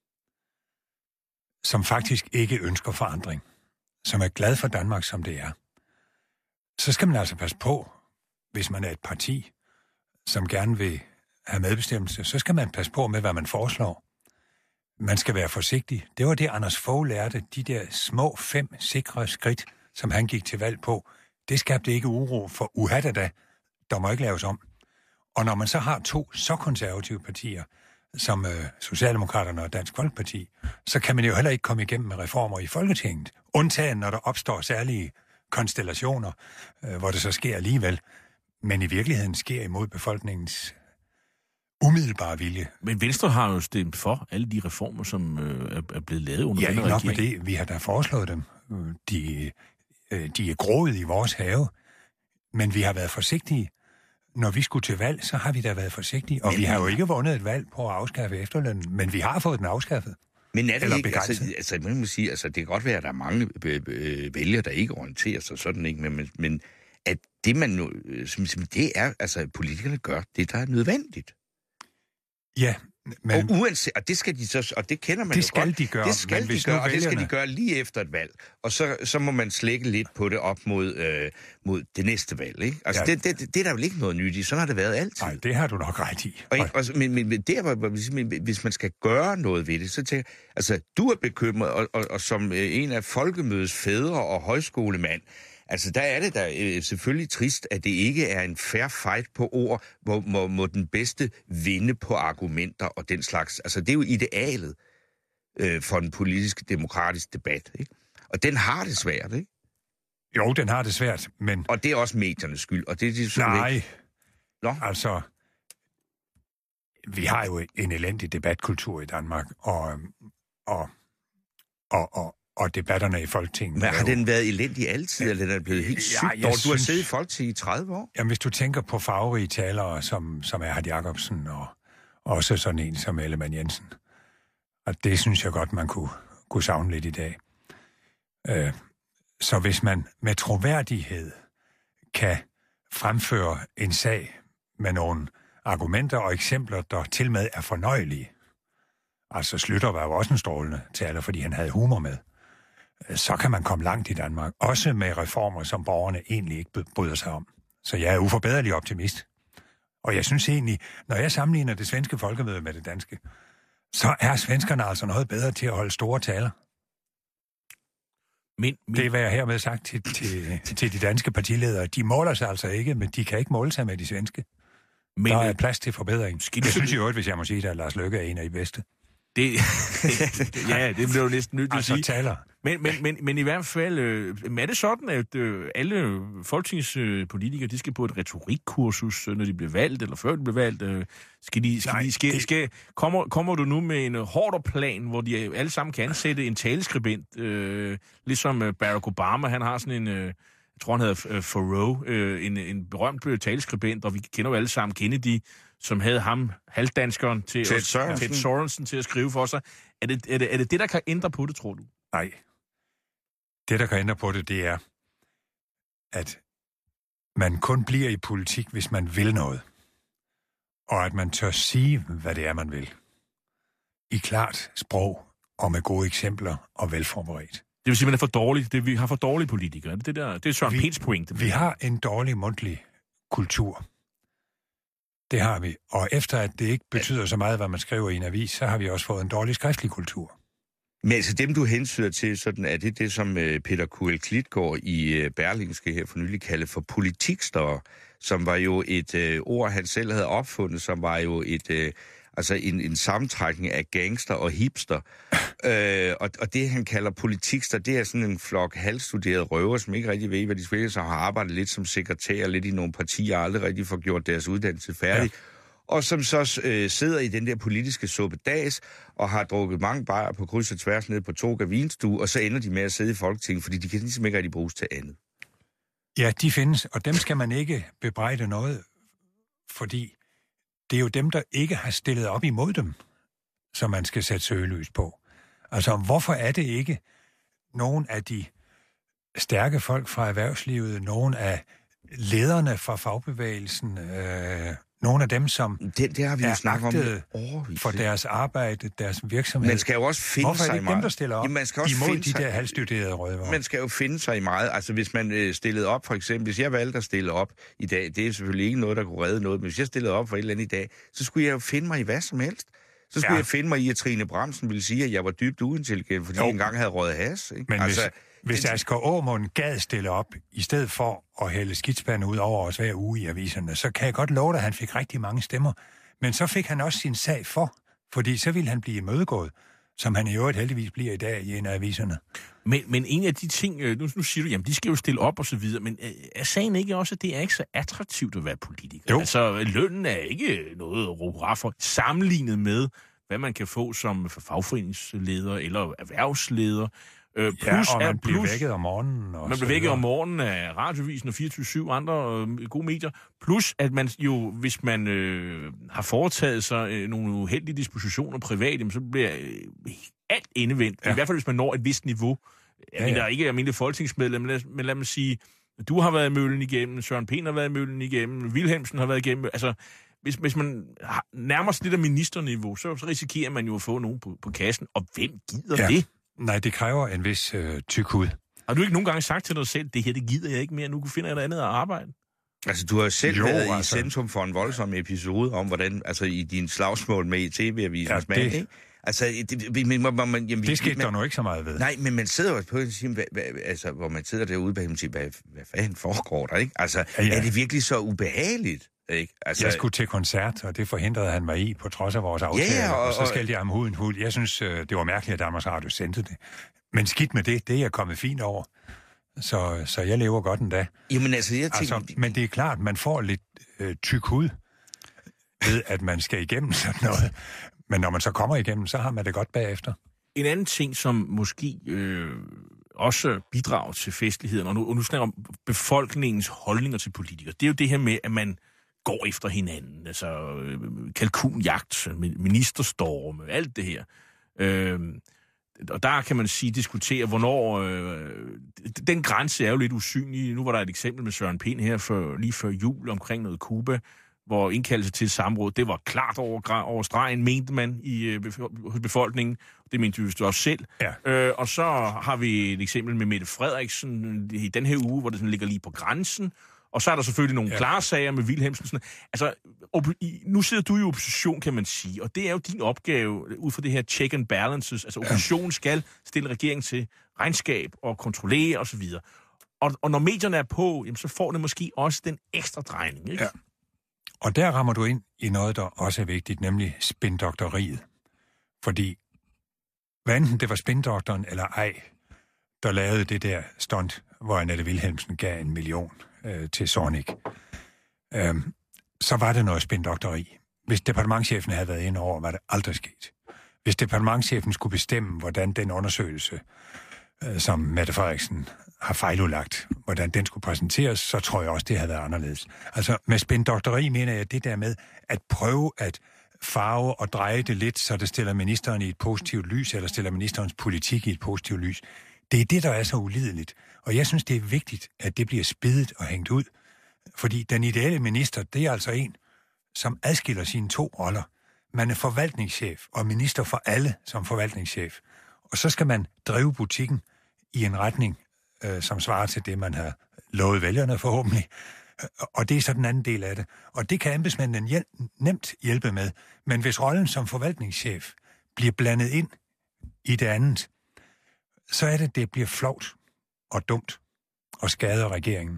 som faktisk ikke ønsker forandring, som er glad for Danmark, som det er, så skal man altså passe på, hvis man er et parti, som gerne vil have medbestemmelse, så skal man passe på med, hvad man foreslår. Man skal være forsigtig. Det var det, Anders Fogh lærte, de der små fem sikre skridt, som han gik til valg på. Det skabte ikke uro for uhadada, der må ikke laves om. Og når man så har to så konservative partier, som øh, Socialdemokraterne og Dansk Folkeparti, så kan man jo heller ikke komme igennem med reformer i Folketinget. Undtagen, når der opstår særlige konstellationer, øh, hvor det så sker alligevel. Men i virkeligheden sker imod befolkningens umiddelbare vilje. Men Venstre har jo stemt for alle de reformer, som øh, er blevet lavet under ja, denne regering. Ja, ikke nok regering. med det. Vi har da foreslået dem. De, øh, de er groet i vores have, men vi har været forsigtige. Når vi skulle til valg, så har vi da været forsigtige. Og men, vi har jo ikke vundet et valg på at afskaffe efterlønnen, men vi har fået den afskaffet. Men er det Eller ikke, altså, altså, man må sige, altså, det kan godt være, at der er mange øh, vælgere, der ikke orienterer sig sådan, ikke, men, men at det, man nu, som, som det er, altså, politikerne gør, det, der er nødvendigt. Ja, men... Og uanset, og det skal de så, og det kender man det jo skal godt. de gøre, det skal men de hvis gøre, og vælgerne... det skal de gøre lige efter et valg. Og så, så må man slække lidt på det op mod, øh, mod det næste valg, ikke? Altså, ja. det, det, det er der vel ikke noget nyt i, sådan har det været altid. Nej, det har du nok ret i. Og, og, men, men der, hvis man skal gøre noget ved det, så tænker altså, du er bekymret, og, og, og som en af folkemødets fædre og højskolemand, Altså, der er det da øh, selvfølgelig trist, at det ikke er en fair fight på ord, hvor må, må den bedste vinde på argumenter og den slags. Altså, det er jo idealet øh, for en politisk, demokratisk debat, ikke? Og den har det svært, ikke? Jo, den har det svært, men... Og det er også mediernes skyld, og det er det Nej, ikke. Nå? altså... Vi har jo en elendig debatkultur i Danmark, og, og, og, og, og debatterne i Folketinget... Men har jo... den været elendig altid, eller den er blevet helt sygt? Ja, du synes... har siddet i Folketinget i tredive år? Jamen, hvis du tænker på farverige talere, som, som Erhard Jacobsen, og også sådan en som Ellemann Jensen, og det synes jeg godt, man kunne, kunne savne lidt i dag. Øh, så hvis man med troværdighed kan fremføre en sag med nogle argumenter og eksempler, der til med er fornøjelige. Altså Schlüter var jo også en strålende taler, fordi han havde humor med. Så kan man komme langt i Danmark. Også med reformer, som borgerne egentlig ikke bryder sig om. Så jeg er uforbederlig optimist. Og jeg synes egentlig, når jeg sammenligner det svenske folkemøde med det danske, så er svenskerne altså noget bedre til at holde store taler. Men, men... Det er, hvad jeg hermed sagt til, til, til de danske partiledere. De måler sig altså ikke, men de kan ikke måle sig med de svenske. Men, der er plads til forbedring. Jeg synes jo, hvis jeg må sige, at Lars Løkke er en af de bedste. Det, ja, det bliver jo næsten nødt til altså, at sige. Taler. Men, men, men, men i hvert fald, øh, er det sådan, at øh, alle folketingspolitikere, de skal på et retorikkursus, når de bliver valgt, eller før de bliver valgt? Øh, skal de, skal Nej, de, skal, det... skal, kommer, kommer du nu med en hårdere plan, hvor de alle sammen kan ansætte en taleskribent, øh, ligesom Barack Obama, han har sådan en... Øh, jeg tror, han hedder Thoreau, øh, en, en berømt taleskribent, og vi kender jo alle sammen Kennedy, som havde ham, halvdanskeren, til Ted at, Sørensen. Ted Sørensen til at skrive for sig. Er det, er, det, er det det, der kan ændre på det, tror du? Nej. Det, der kan ændre på det, det er, at man kun bliver i politik, hvis man vil noget. Og at man tør sige, hvad det er, man vil. I klart sprog, og med gode eksempler, og velforberedt. Det vil sige, at man er for dårlig. Det, vi har for dårlige politikere. Er det, det, der, det er Søren Pinds pointe. Vi har en dårlig mundtlig kultur. Det har vi. Og efter at det ikke betyder så meget, hvad man skriver i en avis, så har vi også fået en dårlig skriftlig kultur. Men altså dem, du hensyder til, sådan er det det, som Peter Q L. Klitgaard i Berlingske her for nylig kaldte for politikstørre, som var jo et øh, ord, han selv havde opfundet, som var jo et... Øh, altså en, en sammentrækning af gangster og hipster. øh, og, og det, han kalder politikster, det er sådan en flok halvstuderede røver, som ikke rigtig ved, hvad de spiller, som har arbejdet lidt som sekretær, lidt i nogle partier, og aldrig rigtig får gjort deres uddannelse færdig. Ja. Og som så øh, sidder i den der politiske suppedags, og har drukket mange bajer på kryds og tværs ned på Toga Vinstue, og så ender de med at sidde i Folketinget, fordi de kan ligesom ikke rigtig bruges til andet. Ja, de findes, og dem skal man ikke bebrejde noget, fordi det er jo dem, der ikke har stillet op imod dem, som man skal sætte søgelys på. Altså, hvorfor er det ikke nogen af de stærke folk fra erhvervslivet, nogen af lederne fra fagbevægelsen, øh, nogle af dem, som det, det har vi jo snakket om overvis, for deres arbejde, deres virksomhed. Man skal jo også finde Hvorfor sig er det ikke dem, der stiller op Jamen, man skal også imod finde de sig... der halvstuderede rødvare? Man skal jo finde sig i meget. Altså, hvis man øh, stillede op, for eksempel, hvis jeg valgte at stille op i dag, det er selvfølgelig ikke noget, der kunne redde noget, men hvis jeg stillede op for et eller andet i dag, så skulle jeg jo finde mig i hvad som helst. Så skulle ja. jeg finde mig i, at Trine Bramsen ville sige, at jeg var dybt uintelligent, fordi jo. jeg engang havde røget has. Ikke? Men altså, hvis, hvis Asger Aamund gad stille op, i stedet for at hælde skidspande ud over os hver uge i aviserne, så kan jeg godt love dig, at han fik rigtig mange stemmer. Men så fik han også sin sag for, fordi så ville han blive imødegået, som han i øvrigt heldigvis bliver i dag i en af aviserne. Men, men en af de ting, nu, nu siger du, jamen de skal jo stille op og så videre, men er sagen ikke også, at det er ikke så attraktivt at være politiker? Jo. Altså lønnen er ikke noget hurra for sammenlignet med, hvad man kan få som fagforeningsleder eller erhvervsleder. Øh, plus, ja, og man er, bliver plus, vækket om morgenen. Og man bliver vækket om morgenen af Radiovisen og fireogtyve syv og andre øh, gode medier. Plus, at man jo, hvis man øh, har foretaget sig øh, nogle uheldige dispositioner privat, så bliver øh, alt endevendt. Ja. I hvert fald, hvis man når et vist niveau. Jeg ja, mener ja. ikke almindelig folketingsmedlem, men lad, men lad mig sige, du har været i møllen igennem, Søren Pind har været i møllen igennem, Wilhelmsen har været igennem. Altså, hvis, hvis man nærmer sig lidt af ministerniveau, så, så risikerer man jo at få nogen på, på kassen. Og hvem gider ja. det? Nej, det kræver en vis øh, tyk hud. Har du ikke nogen gange sagt til dig selv, det her, det gider jeg ikke mere, nu finder jeg noget andet at arbejde? Altså, du har selv jo, været altså. i centrum for en voldsom episode om, hvordan, altså i din slagsmål med i T V-avisens ja, mand, ikke? Altså, det, men, man, man, jamen, det skete man, der nu ikke så meget ved. Nej, men man sidder jo på en sige, hvad, hvad, altså, hvor man sidder derude bag og siger, hvad, hvad fanden foregår der, ikke? Altså, ja, ja. Er det virkelig så ubehageligt? Ikke? Altså, jeg skulle til koncert, og det forhindrede han mig i, på trods af vores aftale, ja, og, og så skældte jeg ham huden hul. Jeg synes, det var mærkeligt, at Danmarks Radio sendte det. Men skidt med det, det er jeg kommet fint over. Så, så jeg lever godt endda. Jamen altså, jeg tænker... Altså, men det er klart, man får lidt øh, tyk hud ved, at man skal igennem sådan noget. Men når man så kommer igennem, så har man det godt bagefter. En anden ting, som måske øh, også bidrager til festligheden, og nu, og nu snakker om befolkningens holdninger til politikere, det er jo det her med, at man går efter hinanden. Altså øh, kalkunjagt, ministerstorme, alt det her. Øh, og der kan man sige, diskutere, hvornår... Øh, den grænse er jo lidt usynlig. Nu var der et eksempel med Søren Pind her for, lige før jul omkring noget Cuba, hvor indkaldelse til et samråd, det var klart over, over stregen, mente man i øh, befolkningen. Det mente vi også selv. Ja. Øh, og så har vi et eksempel med Mette Frederiksen i den her uge, hvor det sådan ligger lige på grænsen. Og så er der selvfølgelig nogle ja. klare sager med Vilhelmsen. Altså, nu sidder du i opposition, kan man sige, og det er jo din opgave ud fra det her check and balances. Altså, oppositionen skal stille regeringen til regnskab og kontrollere osv. Og, og når medierne er på, jamen, så får det måske også den ekstra drejning, ikke? Ja. Og der rammer du ind i noget, der også er vigtigt, nemlig spindoktoriet. Fordi, hvad enten det var spindoktoren eller ej, der lavede det der stunt, hvor Annette Vilhelmsen gav en million øh, til Zornig, øh, så var det noget spindoktori. Hvis departementschefen havde været inde over, var det aldrig sket. Hvis departementschefen skulle bestemme, hvordan den undersøgelse, øh, som Mette Frederiksen har fejludlagt, hvordan den skulle præsenteres, så tror jeg også, det havde været anderledes. Altså, med spindoktori mener jeg det der med at prøve at farve og dreje det lidt, så det stiller ministeren i et positivt lys, eller stiller ministerens politik i et positivt lys. Det er det, der er så ulideligt. Og jeg synes, det er vigtigt, at det bliver spidet og hængt ud. Fordi den ideelle minister, det er altså en, som adskiller sine to roller. Man er forvaltningschef og minister for alle som forvaltningschef. Og så skal man drive butikken i en retning, øh, som svarer til det, man har lovet vælgerne forhåbentlig. Og det er så den anden del af det. Og det kan embedsmændene hjæl- nemt hjælpe med. Men hvis rollen som forvaltningschef bliver blandet ind i det andet, så er det, det bliver flovt og dumt og skader regeringen.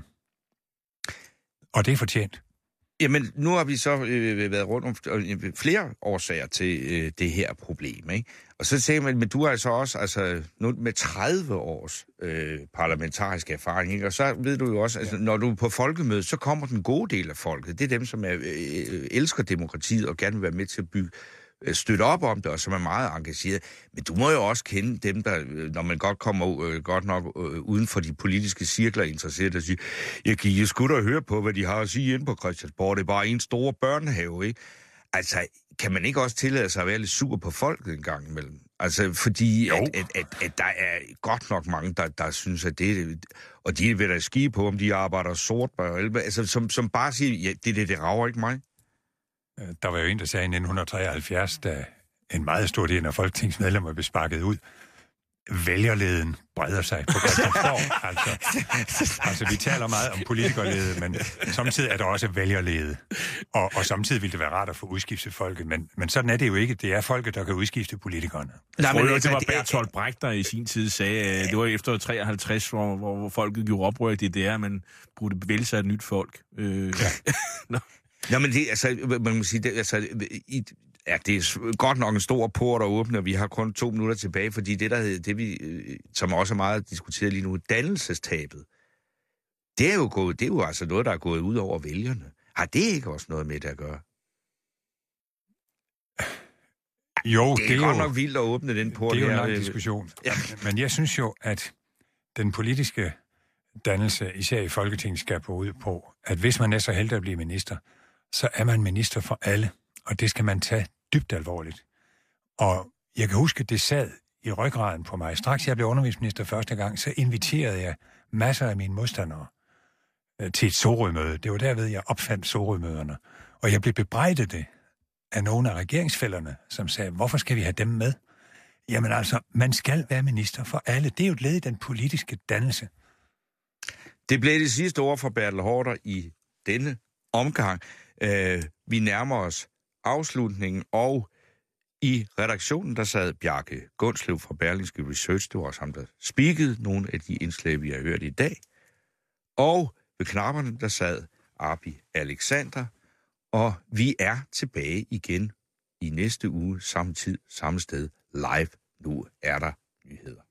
Og det er fortjent. Jamen, nu har vi så øh, været rundt om øh, flere årsager til øh, det her problem, ikke? Og så siger man, men du har altså også altså, nu med tredive års øh, parlamentarisk erfaring, ikke? Og så ved du jo også, altså, når du er på folkemødet, så kommer den gode del af folket. Det er dem, som er, øh, elsker demokratiet og gerne vil være med til at bygge støtte op om det, og som er meget engageret. Men du må jo også kende dem, der, når man godt kommer øh, godt nok øh, uden for de politiske cirkler, interesseret og siger, jeg kan jo sgu da høre på, hvad de har at sige inde på Christiansborg. Det er bare en stor børnehave, ikke? Altså, kan man ikke også tillade sig at være lidt sur på folket en gang imellem? Altså, fordi at, at, at, at der er godt nok mange, der, der synes, at det... Og de vil da skige på, om de arbejder sort, altså, som, som bare siger, ja, det, det, det rager ikke mig. Der var jo en, der sagde i nitten treoghalvfjerds, da en meget stor del af folketingsmedlemmer blev sparket ud. Vælgerleden breder sig på Christiansborg. altså, altså, vi taler meget om politikerlede, men samtidig er der også vælgerlede. Og, og samtidig vil det være rart at få udskiftet folket, men, men sådan er det jo ikke. Det er folket, der kan udskifte politikerne. Nej, men det var Bertolt Brecht, der i sin tid sagde, det var efter treoghalvtreds, hvor, hvor, hvor folket gjorde oprør i D D R, man burde vælge sig et nyt folk. Øh, ja. Nå, men det, altså, man må sige, det, altså, i, ja, det er godt nok en stor port at åbne, og vi har kun to minutter tilbage, fordi det, der hedder, det vi, som også er meget diskuteret lige nu, dannelsestabet, det er jo gået, det er jo altså noget, der er gået ud over vælgerne. Har det ikke også noget med det at gøre? Jo, det er, det er godt jo, nok vildt at åbne den port. Det er jo en her. lang diskussion. Ja. Men jeg synes jo, at den politiske dannelse, især i Folketinget, skal på ud på, at hvis man er så heldig at blive minister, så er man minister for alle, og det skal man tage dybt alvorligt. Og jeg kan huske, at det sad i ryggraden på mig. Straks jeg blev undervisningsminister første gang, så inviterede jeg masser af mine modstandere øh, til et Sorø-møde. Det var derved, jeg opfandt Sorø-møderne. Og jeg blev bebrejdet det af nogle af regeringsfællerne, som sagde, hvorfor skal vi have dem med? Jamen altså, man skal være minister for alle. Det er jo et led i den politiske dannelse. Det blev det sidste ord fra Bertel Haarder i denne omgang. Uh, vi nærmer os afslutningen, og I redaktionen, der sad Bjarke Gundslev fra Berlingske Research. Det var også ham, der speakede nogle af de indslag, vi har hørt i dag. Og ved knapperne, der sad Arbi Alexander. Og vi er tilbage igen i næste uge, samme tid, samme sted, live. Nu er der nyheder.